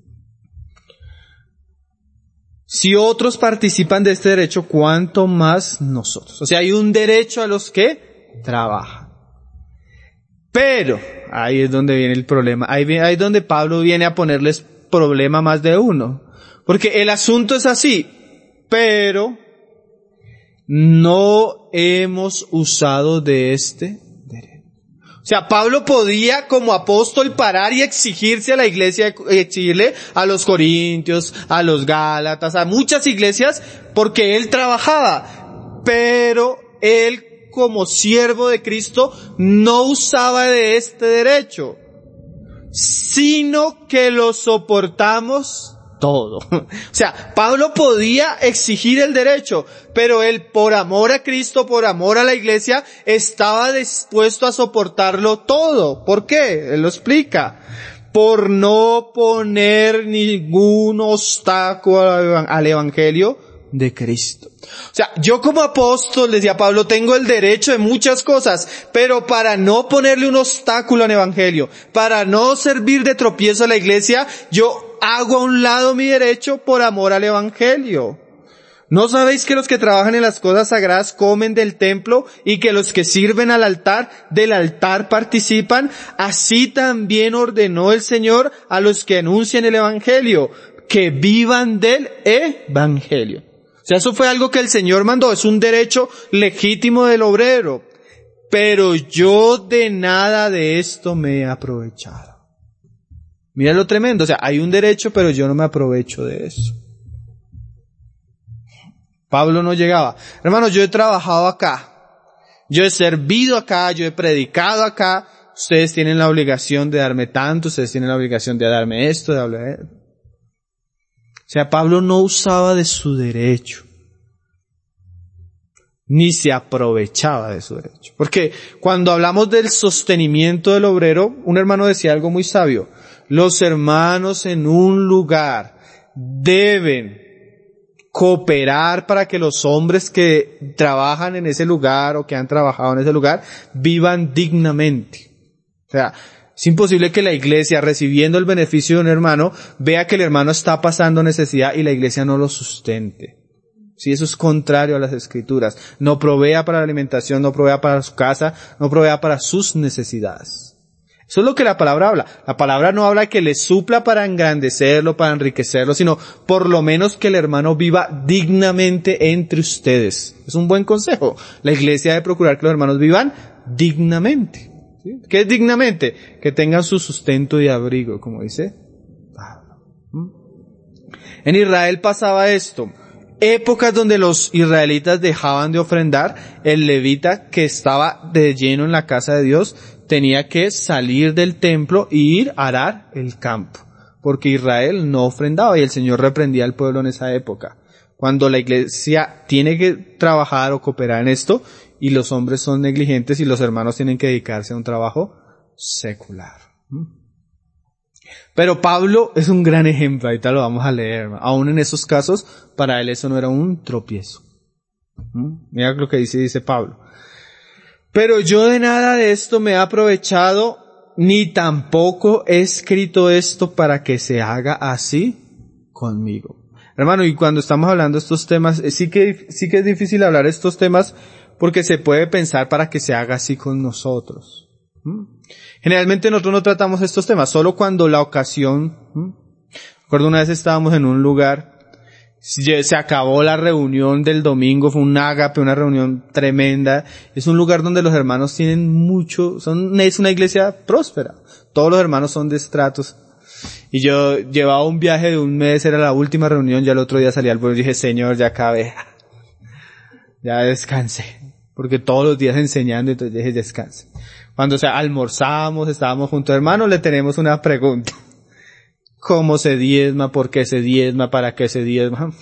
si otros participan de este derecho, ¿cuánto más nosotros? O sea, hay un derecho a los que trabajan. Pero, ahí es donde viene el problema. Ahí, ahí es donde Pablo viene a ponerles problema a más de uno. Porque el asunto es así, pero no hemos usado de este derecho. O sea, Pablo podía como apóstol parar y exigirse a la iglesia, exigirle a los corintios, a los gálatas, a muchas iglesias, porque él trabajaba. Pero él como siervo de Cristo no usaba de este derecho, sino que lo soportamos todo. O sea, Pablo podía exigir el derecho, pero él, por amor a Cristo, por amor a la iglesia, estaba dispuesto a soportarlo todo. ¿Por qué? Él lo explica. Por no poner ningún obstáculo al evangelio de Cristo. O sea, yo como apóstol, decía Pablo, tengo el derecho de muchas cosas, pero para no ponerle un obstáculo al evangelio, para no servir de tropiezo a la iglesia, yo hago a un lado mi derecho por amor al evangelio. ¿No sabéis que los que trabajan en las cosas sagradas comen del templo y que los que sirven al altar, del altar participan? Así también ordenó el Señor a los que anuncian el evangelio, que vivan del evangelio. O sea, eso fue algo que el Señor mandó, es un derecho legítimo del obrero. Pero yo de nada de esto me he aprovechado. Mira lo tremendo, o sea, hay un derecho, pero yo no me aprovecho de eso. Pablo no llegaba. Hermanos, yo he trabajado acá. Yo he servido acá, yo he predicado acá. Ustedes tienen la obligación de darme tanto, ustedes tienen la obligación de darme esto, de hablar. O sea, Pablo no usaba de su derecho. Ni se aprovechaba de su derecho. Porque cuando hablamos del sostenimiento del obrero, un hermano decía algo muy sabio. Los hermanos en un lugar deben cooperar para que los hombres que trabajan en ese lugar o que han trabajado en ese lugar vivan dignamente. O sea, es imposible que la iglesia, recibiendo el beneficio de un hermano, vea que el hermano está pasando necesidad y la iglesia no lo sustente. Sí, eso es contrario a las escrituras. No provea para la alimentación, no provea para su casa, no provea para sus necesidades. Eso es lo que la palabra habla. La palabra no habla que le supla para engrandecerlo, para enriquecerlo, sino por lo menos que el hermano viva dignamente entre ustedes. Es un buen consejo. La iglesia debe procurar que los hermanos vivan dignamente. ¿Sí? ¿Qué es dignamente? Que tengan su sustento y abrigo, como dice Pablo. En Israel pasaba esto. Épocas donde los israelitas dejaban de ofrendar, el levita que estaba de lleno en la casa de Dios tenía que salir del templo e ir a arar el campo, porque Israel no ofrendaba y el Señor reprendía al pueblo en esa época. Cuando la iglesia tiene que trabajar o cooperar en esto y los hombres son negligentes y los hermanos tienen que dedicarse a un trabajo secular. Pero Pablo es un gran ejemplo, ahorita lo vamos a leer. Aún en esos casos, para él eso no era un tropiezo. Mira lo que dice, dice Pablo. Pero yo de nada de esto me he aprovechado, ni tampoco he escrito esto para que se haga así conmigo. Hermano, y cuando estamos hablando de estos temas, sí que, sí que es difícil hablar de estos temas porque se puede pensar para que se haga así con nosotros. ¿Mm? Generalmente nosotros no tratamos estos temas, solo cuando la ocasión, ¿Mm? Recuerdo una vez estábamos en un lugar, se acabó la reunión del domingo, fue un ágape, una reunión tremenda. Es un lugar donde los hermanos tienen mucho, son, es una iglesia próspera. Todos los hermanos son de estratos. Y yo llevaba un viaje de un mes, era la última reunión, ya el otro día salí al pueblo y dije, Señor, ya acabé. Ya descansé. Porque todos los días enseñando, entonces dije, descanse. Cuando o sea, almorzamos, estábamos juntos, hermanos, le tenemos una pregunta. ¿Cómo se diezma? ¿Por qué se diezma? ¿Para qué se diezma?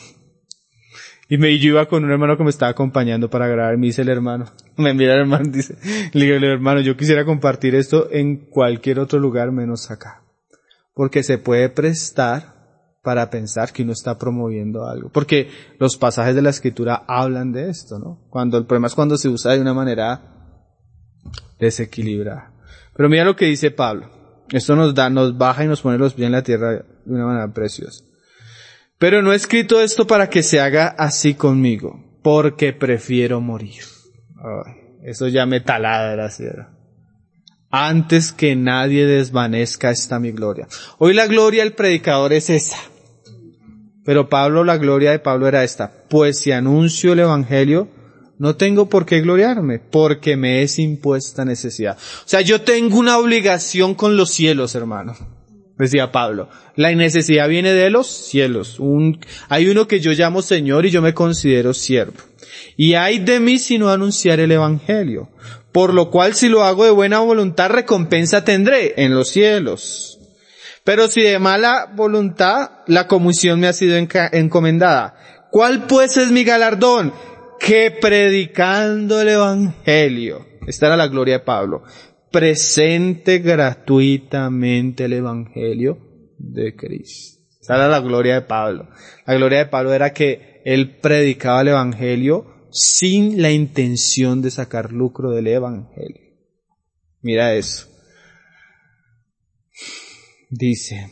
Y me, yo iba con un hermano que me estaba acompañando para grabar, me dice el hermano, me mira el hermano, dice, le digo, hermano, yo quisiera compartir esto en cualquier otro lugar menos acá. Porque se puede prestar para pensar que uno está promoviendo algo. Porque los pasajes de la escritura hablan de esto, ¿no? Cuando, el problema es cuando se usa de una manera desequilibrada. Pero mira lo que dice Pablo. Esto nos da, nos baja y nos pone los pies en la tierra de una manera preciosa. Pero no he escrito esto para que se haga así conmigo, porque prefiero morir. Ay, eso ya me talada de la sierra. Antes que nadie desvanezca esta mi gloria. Hoy la gloria del predicador es esa. Pero Pablo, la gloria de Pablo era esta. Pues si anuncio el evangelio, no tengo por qué gloriarme, porque me es impuesta necesidad. O sea, yo tengo una obligación con los cielos, hermano. Decía Pablo. La necesidad viene de los cielos. Un, hay uno que yo llamo Señor y yo me considero siervo. Y hay de mí si no anunciar el evangelio. Por lo cual si lo hago de buena voluntad, recompensa tendré en los cielos. Pero si de mala voluntad, la comisión me ha sido enca- encomendada. ¿Cuál pues es mi galardón? Que predicando el evangelio, esta era la gloria de Pablo, presente gratuitamente el evangelio de Cristo. Esta era la gloria de Pablo. La gloria de Pablo era que él predicaba el evangelio sin la intención de sacar lucro del evangelio. Mira eso. Dice,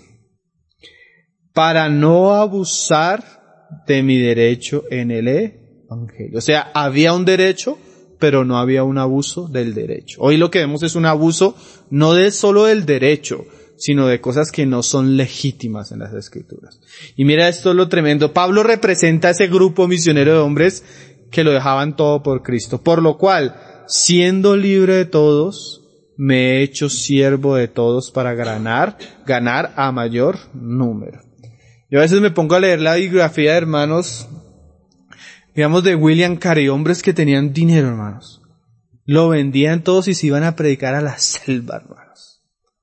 para no abusar de mi derecho en el evangelio. O sea, había un derecho, pero no había un abuso del derecho. Hoy lo que vemos es un abuso no de solo del derecho, sino de cosas que no son legítimas en las Escrituras. Y mira, esto es lo tremendo. Pablo representa a ese grupo misionero de hombres que lo dejaban todo por Cristo. Por lo cual, siendo libre de todos, me he hecho siervo de todos para ganar, ganar a mayor número. Yo a veces me pongo a leer la biografía de hermanos, digamos de William Carey, hombres que tenían dinero, hermanos. Lo vendían todos y se iban a predicar a la selva, hermanos.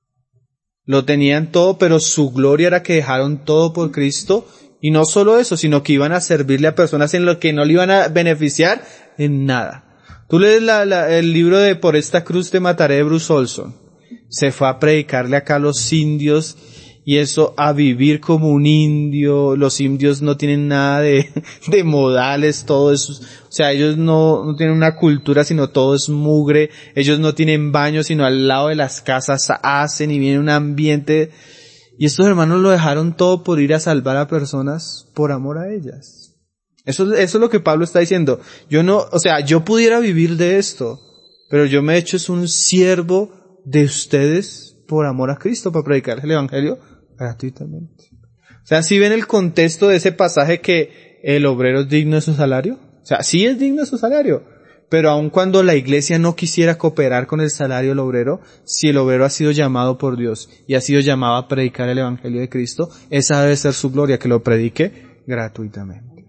Lo tenían todo, pero su gloria era que dejaron todo por Cristo. Y no solo eso, sino que iban a servirle a personas en lo que no le iban a beneficiar en nada. Tú lees la, la, el libro de Por esta cruz te mataré de Bruce Olson. Se fue a predicarle acá a los indios y eso a vivir como un indio. Los indios no tienen nada de, de modales, todo eso. O sea, ellos no, no tienen una cultura, sino todo es mugre. Ellos no tienen baño, sino al lado de las casas hacen y viene un ambiente. Y estos hermanos lo dejaron todo por ir a salvar a personas por amor a ellas. Eso, eso es lo que Pablo está diciendo. Yo no, o sea, yo pudiera vivir de esto, pero yo me he hecho es un siervo de ustedes por amor a Cristo, para predicar el evangelio gratuitamente. O sea, ¿sí ven el contexto de ese pasaje que el obrero es digno de su salario? O sea, sí es digno de su salario. Pero aun cuando la iglesia no quisiera cooperar con el salario del obrero, si el obrero ha sido llamado por Dios y ha sido llamado a predicar el evangelio de Cristo, esa debe ser su gloria, que lo predique gratuitamente.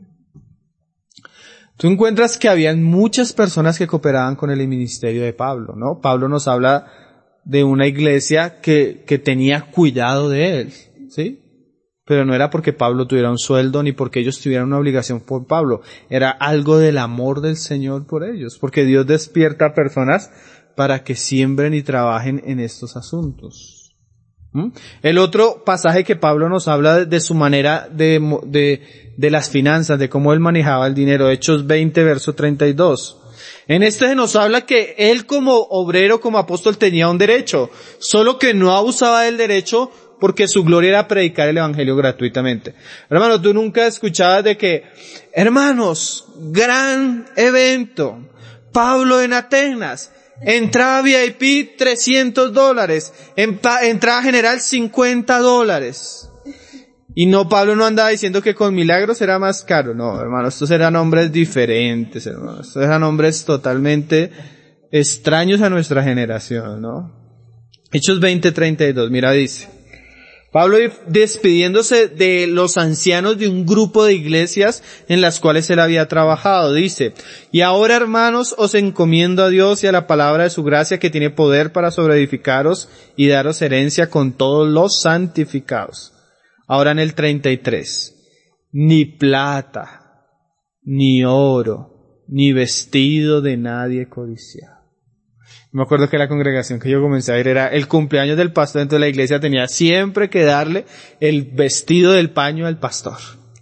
Tú encuentras que habían muchas personas que cooperaban con el ministerio de Pablo, ¿no? Pablo nos habla de una iglesia que, que tenía cuidado de él, ¿sí? Pero no era porque Pablo tuviera un sueldo ni porque ellos tuvieran una obligación por Pablo. Era algo del amor del Señor por ellos. Porque Dios despierta a personas para que siembren y trabajen en estos asuntos. ¿Mm? El otro pasaje que Pablo nos habla de, de su manera de, de, de las finanzas, de cómo él manejaba el dinero. Hechos veinte, verso treinta y dos. En este se nos habla que él como obrero, como apóstol, tenía un derecho. Solo que no abusaba del derecho, porque su gloria era predicar el evangelio gratuitamente. Hermano, tú nunca escuchabas de que, hermanos, gran evento, Pablo en Atenas, entrada V I P trescientos dólares, entrada general cincuenta dólares. Y no, Pablo no andaba diciendo que con milagros era más caro. No, hermano, estos eran hombres diferentes, hermano. Estos eran hombres totalmente extraños a nuestra generación, ¿no? Hechos veinte, treinta y dos, mira, dice. Pablo despidiéndose de los ancianos de un grupo de iglesias en las cuales él había trabajado, dice, y ahora hermanos os encomiendo a Dios y a la palabra de su gracia que tiene poder para sobreedificaros y daros herencia con todos los santificados. Ahora en el treinta y tres, ni plata, ni oro, ni vestido de nadie codiciado. Me acuerdo que la congregación que yo comencé a ir era el cumpleaños del pastor, entonces la iglesia tenía siempre que darle el vestido del paño al pastor.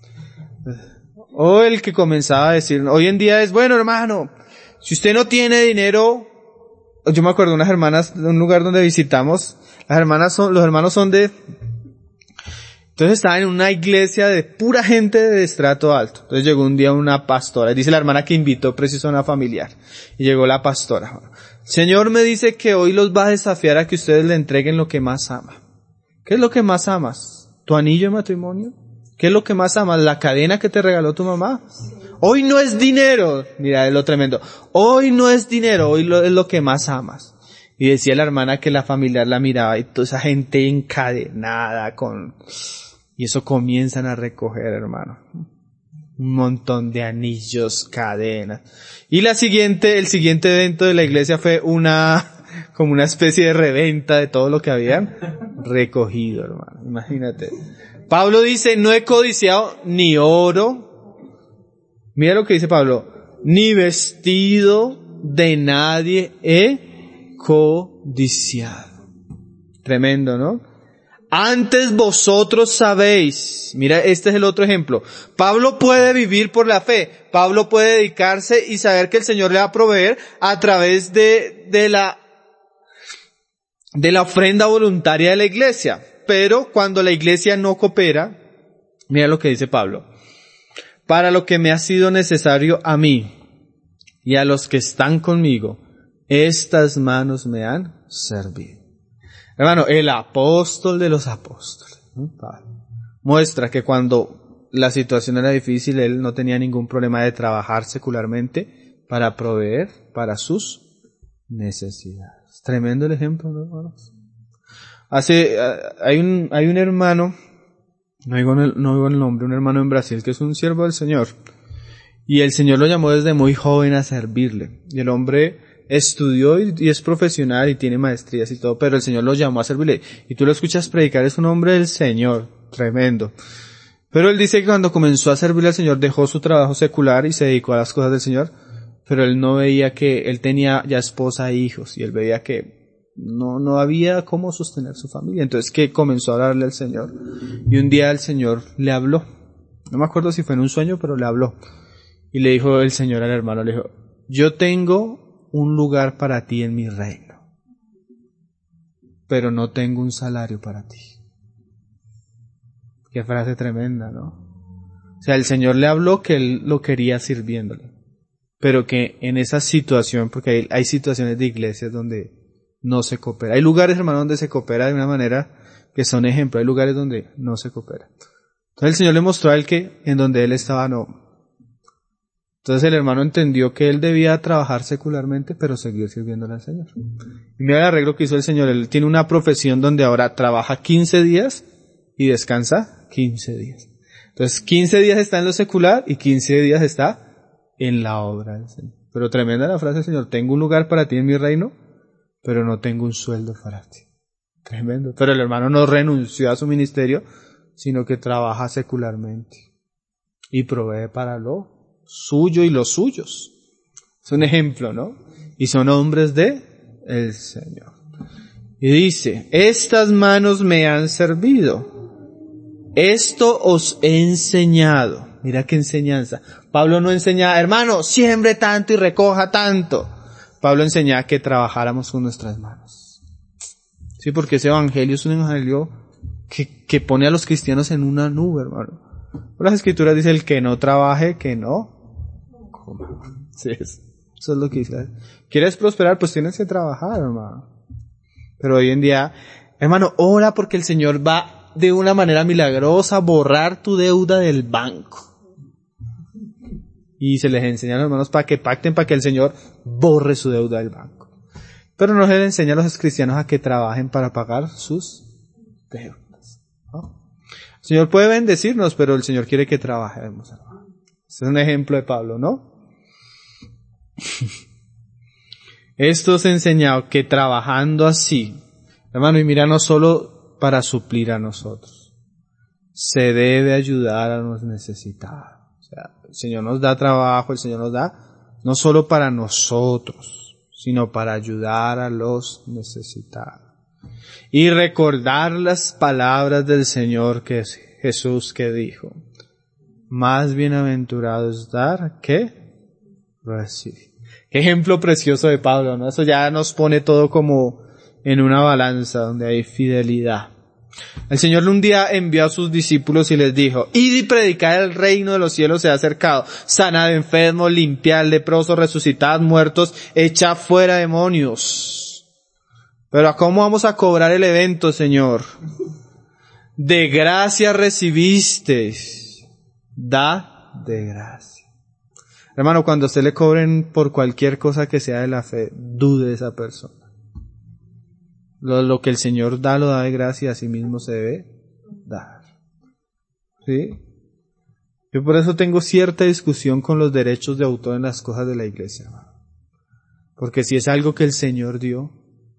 O el que comenzaba a decir, hoy en día es, bueno hermano, si usted no tiene dinero, yo me acuerdo de unas hermanas de un lugar donde visitamos, las hermanas son, los hermanos son de, entonces estaban en una iglesia de pura gente de estrato alto. Entonces llegó un día una pastora, dice la hermana que invitó preciso a una familiar, y llegó la pastora. Señor me dice que hoy los va a desafiar a que ustedes le entreguen lo que más ama. ¿Qué es lo que más amas? ¿Tu anillo de matrimonio? ¿Qué es lo que más amas? ¿La cadena que te regaló tu mamá? Hoy no es dinero. Mira, es lo tremendo. Hoy no es dinero, hoy lo, es lo que más amas. Y decía la hermana que la familiar la miraba y toda esa gente encadenada con... Y eso comienzan a recoger, hermano. Un montón de anillos, cadenas. Y la siguiente, el siguiente evento de la iglesia fue una, como una especie de reventa de todo lo que habían recogido, hermano. Imagínate. Pablo dice, no he codiciado ni oro. Mira lo que dice Pablo. Ni vestido de nadie he codiciado. Tremendo, ¿no? Antes vosotros sabéis. Mira, este es el otro ejemplo. Pablo puede vivir por la fe. Pablo puede dedicarse y saber que el Señor le va a proveer a través de, de la, de la ofrenda voluntaria de la iglesia. Pero cuando la iglesia no coopera, mira lo que dice Pablo. Para lo que me ha sido necesario a mí y a los que están conmigo, estas manos me han servido. Hermano, el apóstol de los apóstoles, ¿no? Muestra que cuando la situación era difícil, él no tenía ningún problema de trabajar secularmente para proveer para sus necesidades. Tremendo el ejemplo, ¿no, hermanos? Hace, hay un, hay un hermano, no digo, no digo el nombre, un hermano en Brasil que es un siervo del Señor. Y el Señor lo llamó desde muy joven a servirle. Y el hombre estudió y, y es profesional y tiene maestrías y todo, pero el Señor lo llamó a servirle. Y tú lo escuchas predicar, es un hombre del Señor, tremendo. Pero él dice que cuando comenzó a servirle al Señor dejó su trabajo secular y se dedicó a las cosas del Señor, pero él no veía que, él tenía ya esposa e hijos, y él veía que no, no había cómo sostener su familia. Entonces que comenzó a hablarle al Señor. Y un día el Señor le habló. No me acuerdo si fue en un sueño, pero le habló. Y le dijo el Señor al hermano, le dijo, yo tengo un lugar para ti en mi reino, pero no tengo un salario para ti. Qué frase tremenda, ¿no? O sea, el Señor le habló que él lo quería sirviéndole, pero que en esa situación, porque hay, hay situaciones de iglesias donde no se coopera. Hay lugares, hermano, donde se coopera de una manera que son ejemplos. Hay lugares donde no se coopera. Entonces el Señor le mostró a él que en donde él estaba no. Entonces el hermano entendió que él debía trabajar secularmente, pero seguir sirviéndole al Señor. Y mira el arreglo que hizo el Señor. Él tiene una profesión donde ahora trabaja quince días y descansa quince días. Entonces quince días está en lo secular y quince días está en la obra del Señor. Pero tremenda la frase del Señor. Tengo un lugar para ti en mi reino, pero no tengo un sueldo para ti. Tremendo. Pero el hermano no renunció a su ministerio, sino que trabaja secularmente y provee para lo suyo y los suyos. Es un ejemplo, ¿no? Y son hombres de el Señor. Y dice, estas manos me han servido. Esto os he enseñado. Mira qué enseñanza. Pablo no enseñaba, hermano, siembre tanto y recoja tanto. Pablo enseñaba que trabajáramos con nuestras manos. Sí, porque ese evangelio es un evangelio que, que pone a los cristianos en una nube, hermano. Las escrituras dicen el que no trabaje, que no coma. Sí, eso es lo que dice. ¿Quieres prosperar? Pues tienes que trabajar, hermano. Pero hoy en día, hermano, ora porque el Señor va de una manera milagrosa a borrar tu deuda del banco. Y se les enseña a los hermanos para que pacten para que el Señor borre su deuda del banco. Pero no se les enseña a los cristianos a que trabajen para pagar sus deudas, ¿no? El Señor puede bendecirnos, pero el Señor quiere que trabajemos, hermano. Este es un ejemplo de Pablo, ¿no? Esto os he enseñado que trabajando así, hermano, y mira, no solo para suplir a nosotros, se debe ayudar a los necesitados. O sea, el Señor nos da trabajo, el Señor nos da no solo para nosotros, sino para ayudar a los necesitados. Y recordar las palabras del Señor que es Jesús que dijo, más bienaventurado es dar que recibir. Qué ejemplo precioso de Pablo, ¿no? Eso ya nos pone todo como en una balanza donde hay fidelidad. El Señor un día envió a sus discípulos y les dijo, id y predicad el reino de los cielos se ha acercado, sanad enfermos, limpiad leprosos, resucitad muertos, echad fuera demonios. Pero ¿a cómo vamos a cobrar el evento, Señor? De gracia recibisteis, da de gracia. Hermano, cuando a usted le cobren por cualquier cosa que sea de la fe, dude de esa persona. Lo, lo que el Señor da, lo da de gracia, a sí mismo se debe dar. ¿Sí? Yo por eso tengo cierta discusión con los derechos de autor en las cosas de la iglesia, hermano. Porque si es algo que el Señor dio,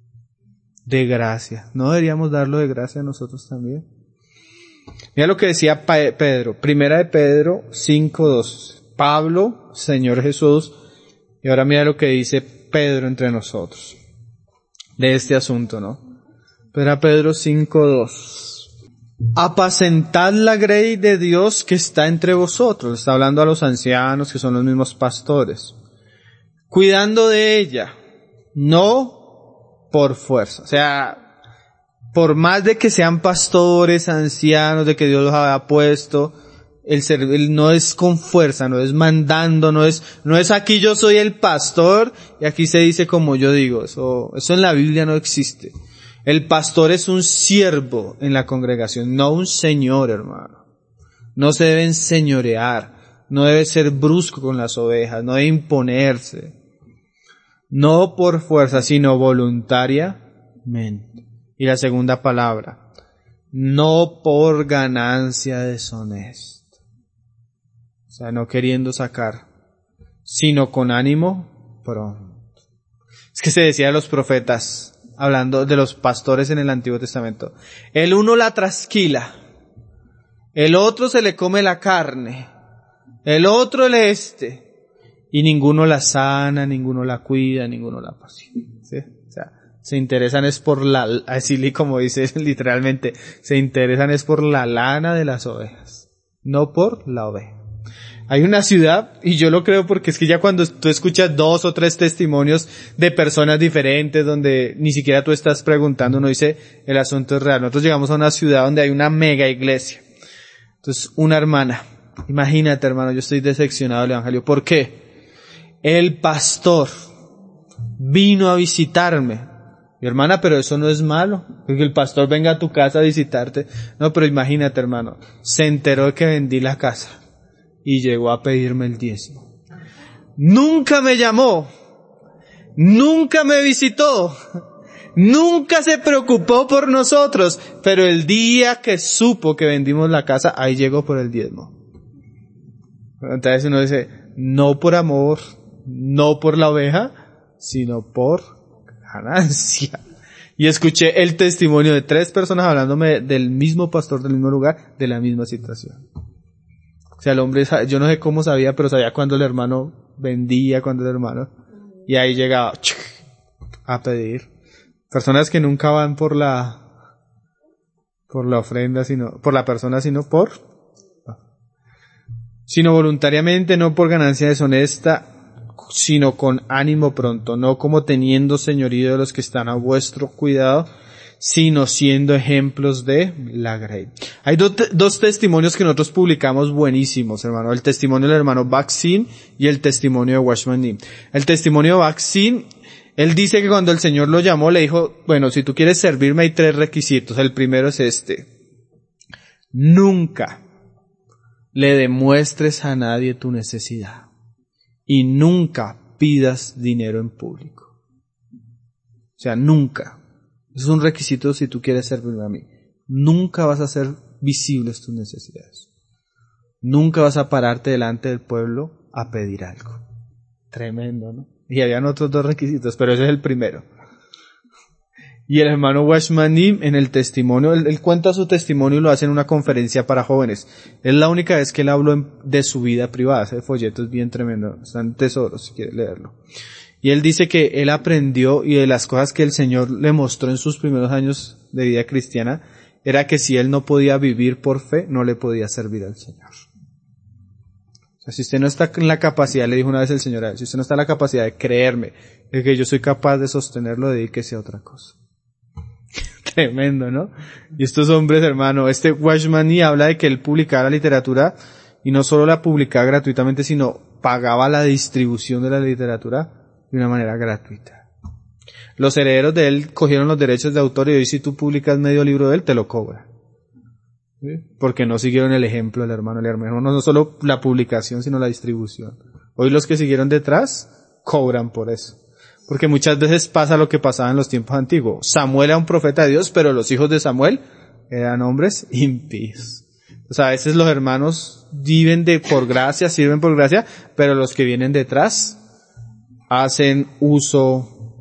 de gracia. ¿No deberíamos darlo de gracia a nosotros también? Mira lo que decía Pedro, primera de Pedro cinco dos. Pablo, Señor Jesús, y ahora mira lo que dice Pedro entre nosotros, de este asunto, ¿no? Primera Pedro cinco dos. Apacentad la grey de Dios que está entre vosotros. Está hablando a los ancianos que son los mismos pastores. Cuidando de ella, no por fuerza. O sea, por más de que sean pastores, ancianos, de que Dios los haya puesto, el servir no es con fuerza, no es mandando, no es, no es aquí yo soy el pastor y aquí se dice como yo digo. Eso, eso en la Biblia no existe. El pastor es un siervo en la congregación, no un señor, hermano. No se debe enseñorear, no debe ser brusco con las ovejas, no debe imponerse. No por fuerza, sino voluntariamente. Y la segunda palabra, no por ganancia deshonesta. O sea, no queriendo sacar, sino con ánimo pronto. Es que se decía de los profetas, hablando de los pastores en el Antiguo Testamento, el uno la trasquila, el otro se le come la carne, el otro el este, y ninguno la sana, ninguno la cuida, ninguno la apacigua. ¿Sí? O sea, se interesan es por la, así como dice literalmente, se interesan es por la lana de las ovejas, no por la oveja. Hay una ciudad, y yo lo creo porque es que ya cuando tú escuchas dos o tres testimonios de personas diferentes, donde ni siquiera tú estás preguntando, uno dice, el asunto es real. Nosotros llegamos a una ciudad donde hay una mega iglesia. Entonces, una hermana, imagínate hermano, yo estoy decepcionado del evangelio. ¿Por qué? El pastor vino a visitarme. Mi hermana, pero eso no es malo, que el pastor venga a tu casa a visitarte. No, pero imagínate, hermano, se enteró de que vendí la casa y llegó a pedirme el diezmo. Nunca me llamó, nunca me visitó, nunca se preocupó por nosotros, pero el día que supo que vendimos la casa, ahí llegó por el diezmo. Entonces uno dice, no por amor, no por la oveja, sino por ganancia. Y escuché el testimonio de tres personas hablándome del mismo pastor del mismo lugar, de la misma situación. O sea, el hombre, yo no sé cómo sabía, pero sabía cuando el hermano vendía, cuando el hermano, y ahí llegaba a pedir. Personas que nunca van por la, por la ofrenda, sino, por la persona, sino por, sino voluntariamente, no por ganancia deshonesta, sino con ánimo pronto, no como teniendo señorío de los que están a vuestro cuidado, sino siendo ejemplos de la grey. Hay do, dos testimonios que nosotros publicamos buenísimos, hermano. El testimonio del hermano Baxin y el testimonio de Watchman Nee. El testimonio de Baxin, él dice que cuando el Señor lo llamó, le dijo, bueno, si tú quieres servirme hay tres requisitos. El primero es este. Nunca le demuestres a nadie tu necesidad. Y nunca pidas dinero en público. O sea, nunca. Es un requisito si tú quieres servirme a mí. Nunca vas a hacer visibles tus necesidades. Nunca vas a pararte delante del pueblo a pedir algo. Tremendo, ¿no? Y habían otros dos requisitos, pero ese es el primero. Y el hermano Watchman Nee en el testimonio, él, él cuenta su testimonio y lo hace en una conferencia para jóvenes. Es la única vez que él habló en, de su vida privada. Ese folleto es bien tremendo. Están tesoros si quieres leerlo. Y él dice que él aprendió y de las cosas que el Señor le mostró en sus primeros años de vida cristiana era que si él no podía vivir por fe, no le podía servir al Señor. O sea, si usted no está en la capacidad, le dijo una vez el Señor a él, si usted no está en la capacidad de creerme, de que yo soy capaz de sostenerlo, dedíquese a otra cosa. Tremendo, ¿no? Y estos hombres, hermano, este Watchman Nee habla de que él publicaba la literatura y no solo la publicaba gratuitamente, sino pagaba la distribución de la literatura de una manera gratuita. Los herederos de él cogieron los derechos de autor y hoy si tú publicas medio libro de él, te lo cobran. ¿Sí? Porque no siguieron el ejemplo del hermano. El hermano no solo la publicación, sino la distribución. Hoy los que siguieron detrás, cobran por eso. Porque muchas veces pasa lo que pasaba en los tiempos antiguos. Samuel era un profeta de Dios, pero los hijos de Samuel eran hombres impíos. O sea, a veces los hermanos viven de por gracia, sirven por gracia, pero los que vienen detrás hacen uso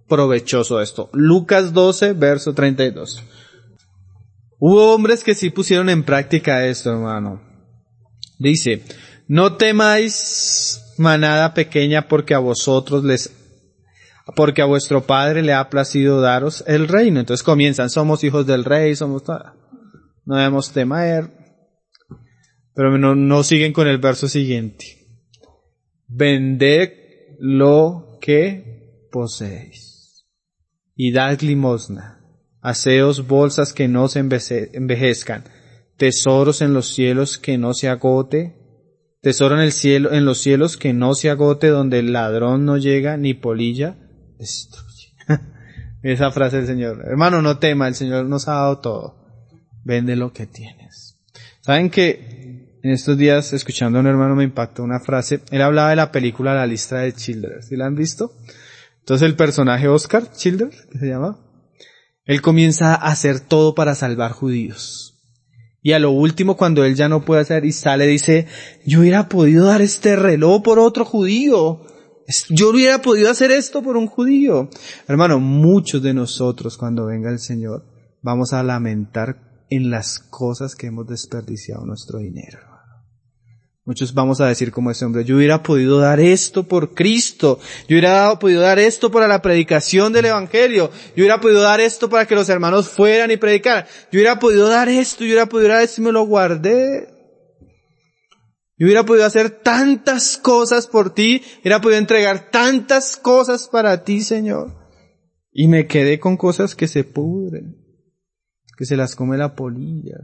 provechoso esto. Lucas doce, verso treinta y dos. Hubo hombres que sí pusieron en práctica esto, hermano. Dice, no temáis manada pequeña, porque a vosotros les, porque a vuestro Padre le ha placido daros el reino. Entonces comienzan, somos hijos del rey, somos, no debemos temer. Pero no, no siguen con el verso siguiente. Vended lo que poseéis y dad limosna. Haceos bolsas que no se envejezcan, tesoros en los cielos que no se agote, tesoro en el cielo, en los cielos que no se agote, donde el ladrón no llega ni polilla destruye. Esa frase del Señor. Hermano, no tema, el Señor nos ha dado todo. Vende lo que tienes. ¿Saben que en estos días, escuchando a un hermano, me impactó una frase? Él hablaba de la película La lista de Schindler. ¿Sí la han visto? Entonces el personaje Oscar Schindler, que se llama, él comienza a hacer todo para salvar judíos. Y a lo último, cuando él ya no puede hacer y sale, dice, yo hubiera podido dar este reloj por otro judío. Yo hubiera podido hacer esto por un judío. Hermano, muchos de nosotros, cuando venga el Señor, vamos a lamentar en las cosas que hemos desperdiciado nuestro dinero. Muchos vamos a decir como ese hombre, yo hubiera podido dar esto por Cristo, yo hubiera dado, podido dar esto para la predicación del Evangelio, yo hubiera podido dar esto para que los hermanos fueran y predicaran, yo hubiera podido dar esto, yo hubiera podido dar esto y me lo guardé. Yo hubiera podido hacer tantas cosas por ti, hubiera podido entregar tantas cosas para ti, Señor. Y me quedé con cosas que se pudren, que se las come la polilla.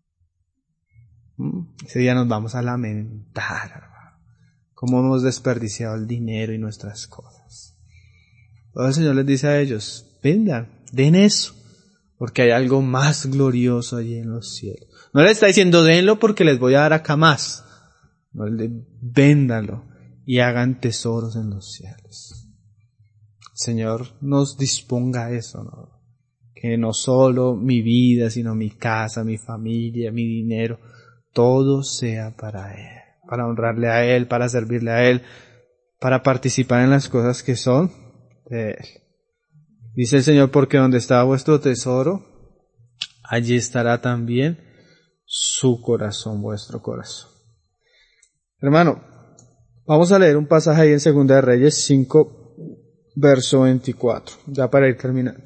Ese día nos vamos a lamentar, hermano, cómo hemos desperdiciado el dinero y nuestras cosas. Todo el Señor les dice a ellos, vendan, den eso, porque hay algo más glorioso allí en los cielos. No les está diciendo, denlo porque les voy a dar acá más. No, véndanlo y hagan tesoros en los cielos. El Señor nos disponga a eso, ¿no? Que no solo mi vida, sino mi casa, mi familia, mi dinero, todo sea para Él, para honrarle a Él, para servirle a Él, para participar en las cosas que son de Él. Dice el Señor, porque donde está vuestro tesoro, allí estará también su corazón, vuestro corazón. Hermano, vamos a leer un pasaje ahí en Segunda de Reyes cinco, verso veinticuatro, ya para ir terminando.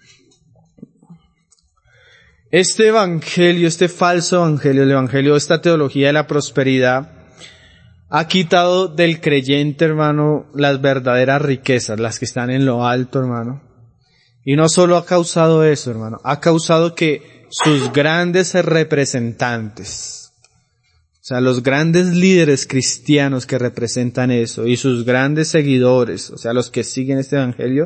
Este evangelio, este falso evangelio, el evangelio, esta teología de la prosperidad, ha quitado del creyente, hermano, las verdaderas riquezas, las que están en lo alto, hermano. Y no solo ha causado eso, hermano, ha causado que sus grandes representantes, o sea, los grandes líderes cristianos que representan eso, y sus grandes seguidores, o sea, los que siguen este evangelio,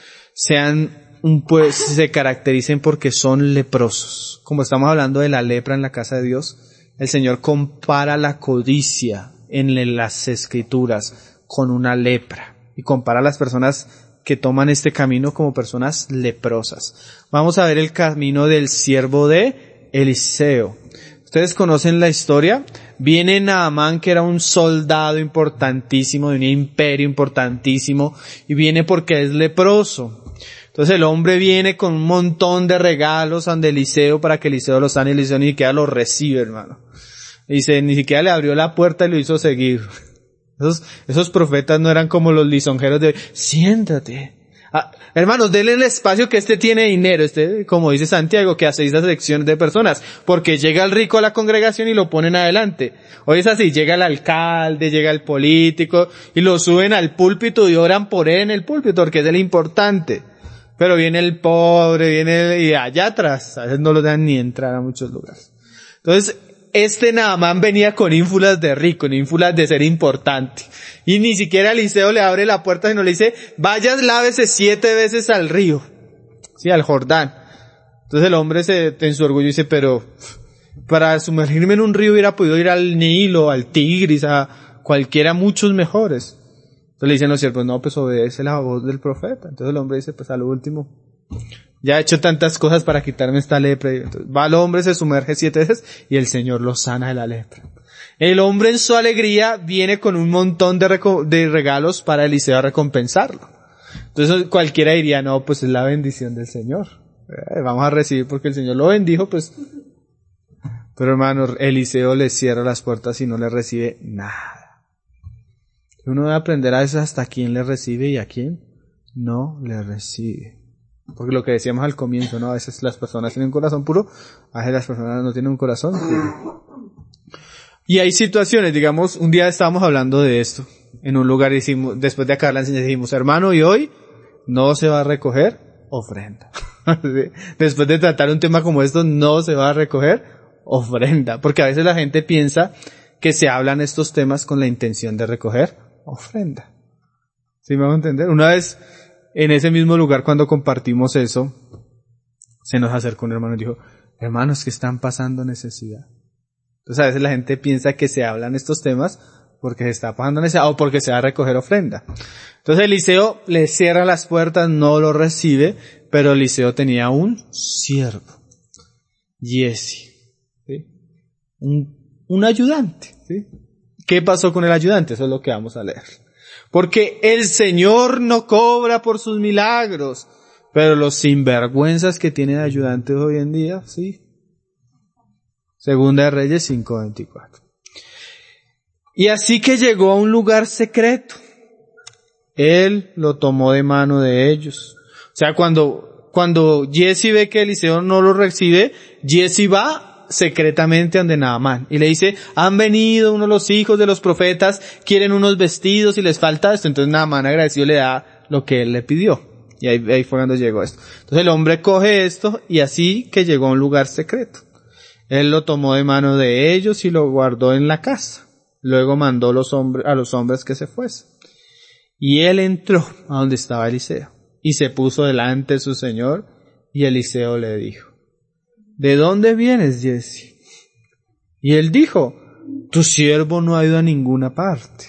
sean un pues se caractericen porque son leprosos. Como estamos hablando de la lepra en la casa de Dios, el Señor compara la codicia en las Escrituras con una lepra y compara a las personas que toman este camino como personas leprosas. Vamos a ver el camino del siervo de Eliseo. Ustedes conocen la historia. Viene Naamán, que era un soldado importantísimo de un imperio importantísimo, y viene porque es leproso. Entonces el hombre viene con un montón de regalos ante Eliseo para que Eliseo los sane, y Eliseo ni siquiera los recibe, hermano. Dice, ni siquiera le abrió la puerta y lo hizo seguir. Esos, esos profetas no eran como los lisonjeros de, siéntate. Ah, hermanos, denle el espacio que este tiene dinero, este, como dice Santiago, que hacéis la selección de personas, porque llega el rico a la congregación y lo ponen adelante. Hoy es así, llega el alcalde, llega el político, y lo suben al púlpito y oran por él en el púlpito, porque es el importante. Pero viene el pobre, viene el, y allá atrás, a veces no lo dan ni entrar a muchos lugares. Entonces, este Naamán venía con ínfulas de rico, con ínfulas de ser importante. Y ni siquiera Eliseo le abre la puerta, sino le dice, vayas, lávese siete veces al río. Sí, al Jordán. Entonces el hombre se, en su orgullo dice, pero para sumergirme en un río hubiera podido ir al Nilo, al Tigris, a cualquiera, muchos mejores. Entonces le dicen los siervos, no, pues obedece la voz del profeta. Entonces el hombre dice, pues a lo último, ya he hecho tantas cosas para quitarme esta lepra. Entonces va el hombre, se sumerge siete veces y el Señor lo sana de la lepra. El hombre en su alegría viene con un montón de, reco- de regalos para Eliseo a recompensarlo. Entonces cualquiera diría, no, pues es la bendición del Señor. Eh, vamos a recibir porque el Señor lo bendijo, pues. Pero hermano, Eliseo le cierra las puertas y no le recibe nada. Uno debe aprender a veces hasta quién le recibe y a quién no le recibe. Porque lo que decíamos al comienzo, ¿no? A veces las personas tienen un corazón puro, a veces las personas no tienen un corazón puro. Y hay situaciones, digamos, un día estábamos hablando de esto, en un lugar y decimos, después de acabar la enseñanza dijimos, hermano, y hoy no se va a recoger ofrenda. Después de tratar un tema como esto, no se va a recoger ofrenda. Porque a veces la gente piensa que se hablan estos temas con la intención de recoger ofrenda. ¿Sí me van a entender? Una vez, en ese mismo lugar, cuando compartimos eso, se nos acercó un hermano y dijo, hermanos, que están pasando necesidad. Entonces a veces la gente piensa que se hablan estos temas porque se está pasando necesidad o porque se va a recoger ofrenda. Entonces Eliseo le cierra las puertas, no lo recibe, pero Eliseo tenía un siervo, Giezi, ¿sí? un, un ayudante. ¿Sí? ¿Qué pasó con el ayudante? Eso es lo que vamos a leer. Porque el Señor no cobra por sus milagros, pero los sinvergüenzas que tienen ayudantes hoy en día, sí. Segunda de Reyes cinco veinticuatro. Y así que llegó a un lugar secreto. Él lo tomó de mano de ellos. O sea, cuando, cuando Giezi ve que Eliseo no lo recibe, Giezi va secretamente ante Naamán y le dice, han venido uno de los hijos de los profetas, quieren unos vestidos y les falta esto. Entonces Naamán agradecido le da lo que él le pidió. Y ahí, ahí fue cuando llegó esto. Entonces el hombre coge esto y así que llegó a un lugar secreto. Él lo tomó de mano de ellos y lo guardó en la casa. Luego mandó los hombres, a los hombres que se fuesen. Y él entró a donde estaba Eliseo y se puso delante de su señor y Eliseo le dijo, ¿de dónde vienes, Giezi? Y él dijo, tu siervo no ha ido a ninguna parte.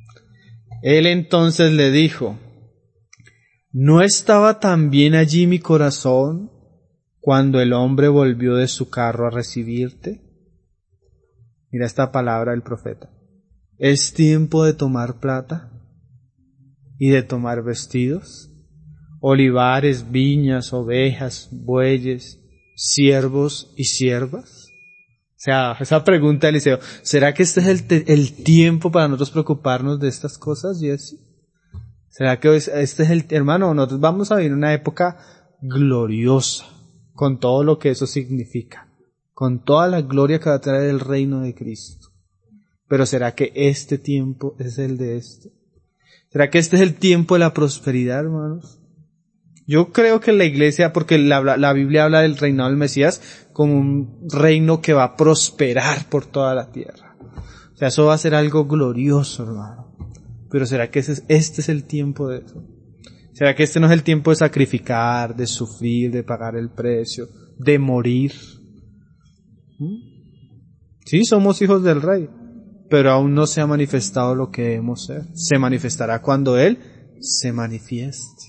Él entonces le dijo, ¿no estaba también allí mi corazón cuando el hombre volvió de su carro a recibirte? Mira esta palabra del profeta. ¿Es tiempo de tomar plata y de tomar vestidos? Olivares, viñas, ovejas, bueyes, siervos y siervas. O sea, esa pregunta de Eliseo, ¿será que este es el, te- el tiempo para nosotros preocuparnos de estas cosas, Giezi? ¿Será que este es el, hermano, nosotros vamos a vivir una época gloriosa, con todo lo que eso significa, con toda la gloria que va a traer el reino de Cristo? Pero ¿será que este tiempo es el de esto? ¿Será que este es el tiempo de la prosperidad, hermanos? Yo creo que la iglesia, porque la, la Biblia habla del reinado del Mesías como un reino que va a prosperar por toda la tierra. O sea, eso va a ser algo glorioso, hermano. Pero ¿será que ese es, este es el tiempo de eso? ¿Será que este no es el tiempo de sacrificar, de sufrir, de pagar el precio, de morir? ¿Mm? Sí, somos hijos del Rey, pero aún no se ha manifestado lo que debemos ser. Se manifestará cuando Él se manifieste.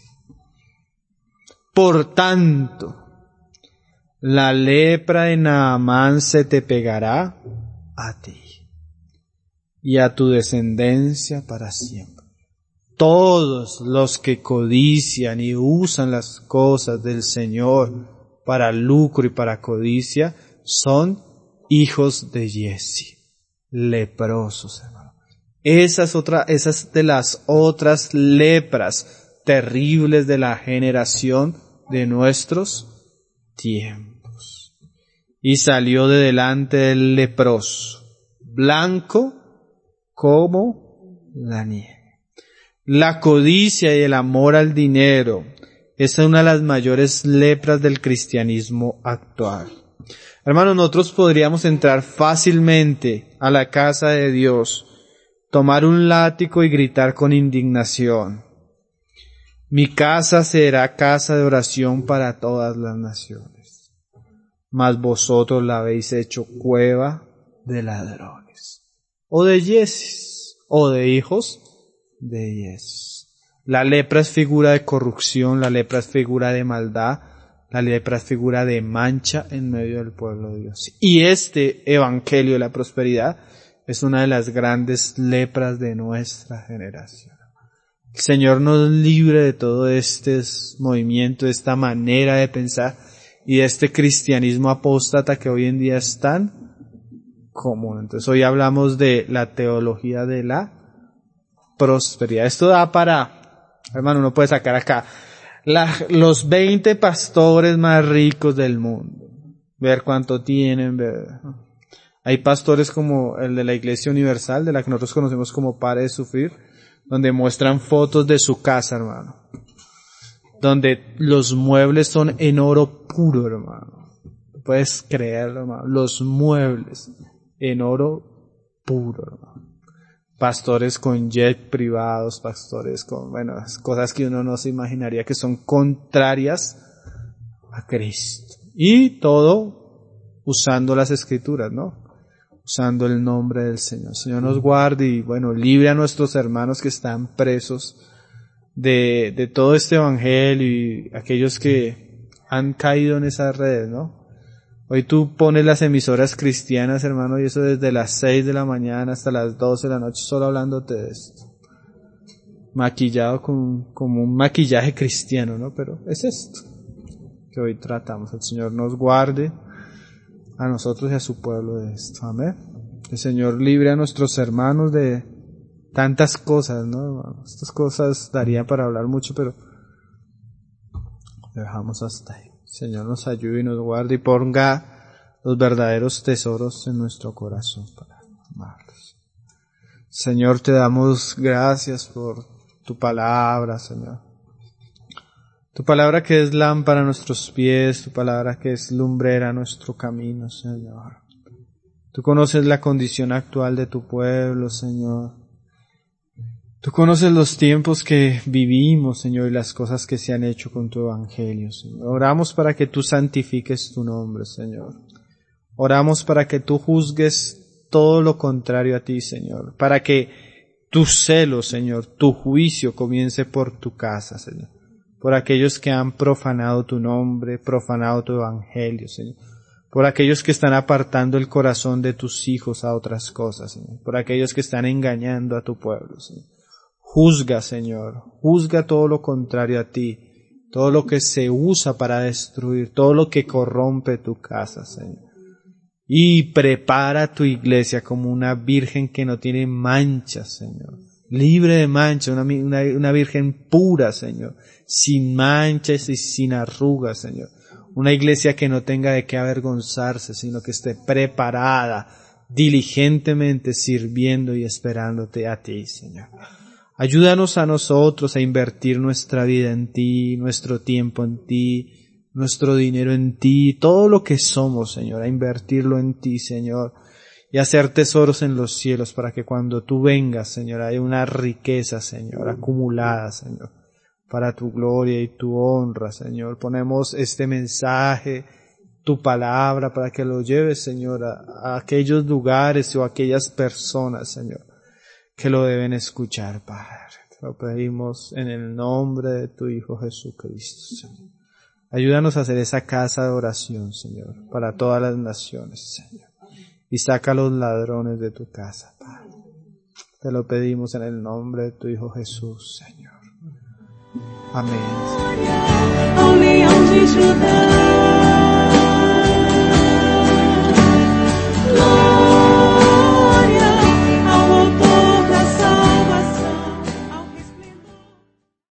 Por tanto, la lepra de Naamán se te pegará a ti y a tu descendencia para siempre. Todos los que codician y usan las cosas del Señor para lucro y para codicia son hijos de Giezi, leprosos, hermano. Esas otra, esas de las otras lepras terribles de la generación de nuestros tiempos. Y salió de delante del leproso, blanco como la nieve. La codicia y el amor al dinero es una de las mayores lepras del cristianismo actual. Hermanos, nosotros podríamos entrar fácilmente a la casa de Dios, tomar un látigo y gritar con indignación: mi casa será casa de oración para todas las naciones, mas vosotros la habéis hecho cueva de ladrones, o de Giezis, o de hijos de Giezi. La lepra es figura de corrupción, la lepra es figura de maldad, la lepra es figura de mancha en medio del pueblo de Dios. Y este evangelio de la prosperidad es una de las grandes lepras de nuestra generación. El Señor nos libre de todo este movimiento, de esta manera de pensar y de este cristianismo apóstata que hoy en día es tan común. Entonces hoy hablamos de la teología de la prosperidad. Esto da para, hermano, uno puede sacar acá la, los veinte pastores más ricos del mundo, ver cuánto tienen, ver. Hay pastores como el de la Iglesia Universal, de la que nosotros conocemos como Pare de Sufrir, donde muestran fotos de su casa, hermano, donde los muebles son en oro puro, hermano. Puedes creerlo, hermano, los muebles en oro puro, hermano. Pastores con jet privados, pastores con, bueno, cosas que uno no se imaginaría que son contrarias a Cristo. Y todo usando las Escrituras, ¿no? Usando el nombre del Señor. El Señor nos guarde y, bueno, libre a nuestros hermanos que están presos de, de todo este evangelio y aquellos que han caído en esas redes, ¿no? Hoy tú pones las emisoras cristianas, hermano, y eso desde las seis de la mañana hasta las doce de la noche, solo hablándote de esto. Maquillado con, como un maquillaje cristiano, ¿no? Pero es esto que hoy tratamos. El Señor nos guarde a nosotros y a su pueblo de esto. Amén. El Señor libre a nuestros hermanos de tantas cosas, ¿no? Estas cosas darían para hablar mucho, pero dejamos hasta ahí. Señor nos ayude y nos guarde y ponga los verdaderos tesoros en nuestro corazón para amarlos. Señor, te damos gracias por tu palabra, Señor. Tu palabra que es lámpara a nuestros pies, tu palabra que es lumbrera a nuestro camino, Señor. Tú conoces la condición actual de tu pueblo, Señor. Tú conoces los tiempos que vivimos, Señor, y las cosas que se han hecho con tu evangelio, Señor. Oramos para que tú santifiques tu nombre, Señor. Oramos para que tú juzgues todo lo contrario a ti, Señor. Para que tu celo, Señor, tu juicio comience por tu casa, Señor. Por aquellos que han profanado tu nombre, profanado tu evangelio, Señor. Por aquellos que están apartando el corazón de tus hijos a otras cosas, Señor. Por aquellos que están engañando a tu pueblo, Señor. Juzga, Señor, juzga todo lo contrario a ti, todo lo que se usa para destruir, todo lo que corrompe tu casa, Señor. Y prepara tu iglesia como una virgen que no tiene manchas, Señor. Libre de mancha, una, una, una virgen pura, Señor. Sin manchas y sin arrugas, Señor. Una iglesia que no tenga de qué avergonzarse, sino que esté preparada, diligentemente sirviendo y esperándote a ti, Señor. Ayúdanos a nosotros a invertir nuestra vida en ti, nuestro tiempo en ti, nuestro dinero en ti, todo lo que somos, Señor, a invertirlo en ti, Señor, y hacer tesoros en los cielos para que cuando tú vengas, Señor, haya una riqueza, Señor, acumulada, Señor, para tu gloria y tu honra, Señor. Ponemos este mensaje, tu palabra, para que lo lleves, Señor, a, a aquellos lugares o a aquellas personas, Señor, que lo deben escuchar, Padre. Te lo pedimos en el nombre de tu Hijo Jesucristo, Señor. Ayúdanos a hacer esa casa de oración, Señor, para todas las naciones, Señor. Y saca a los ladrones de tu casa, Padre. Te lo pedimos en el nombre de tu Hijo Jesús, Señor. Amén.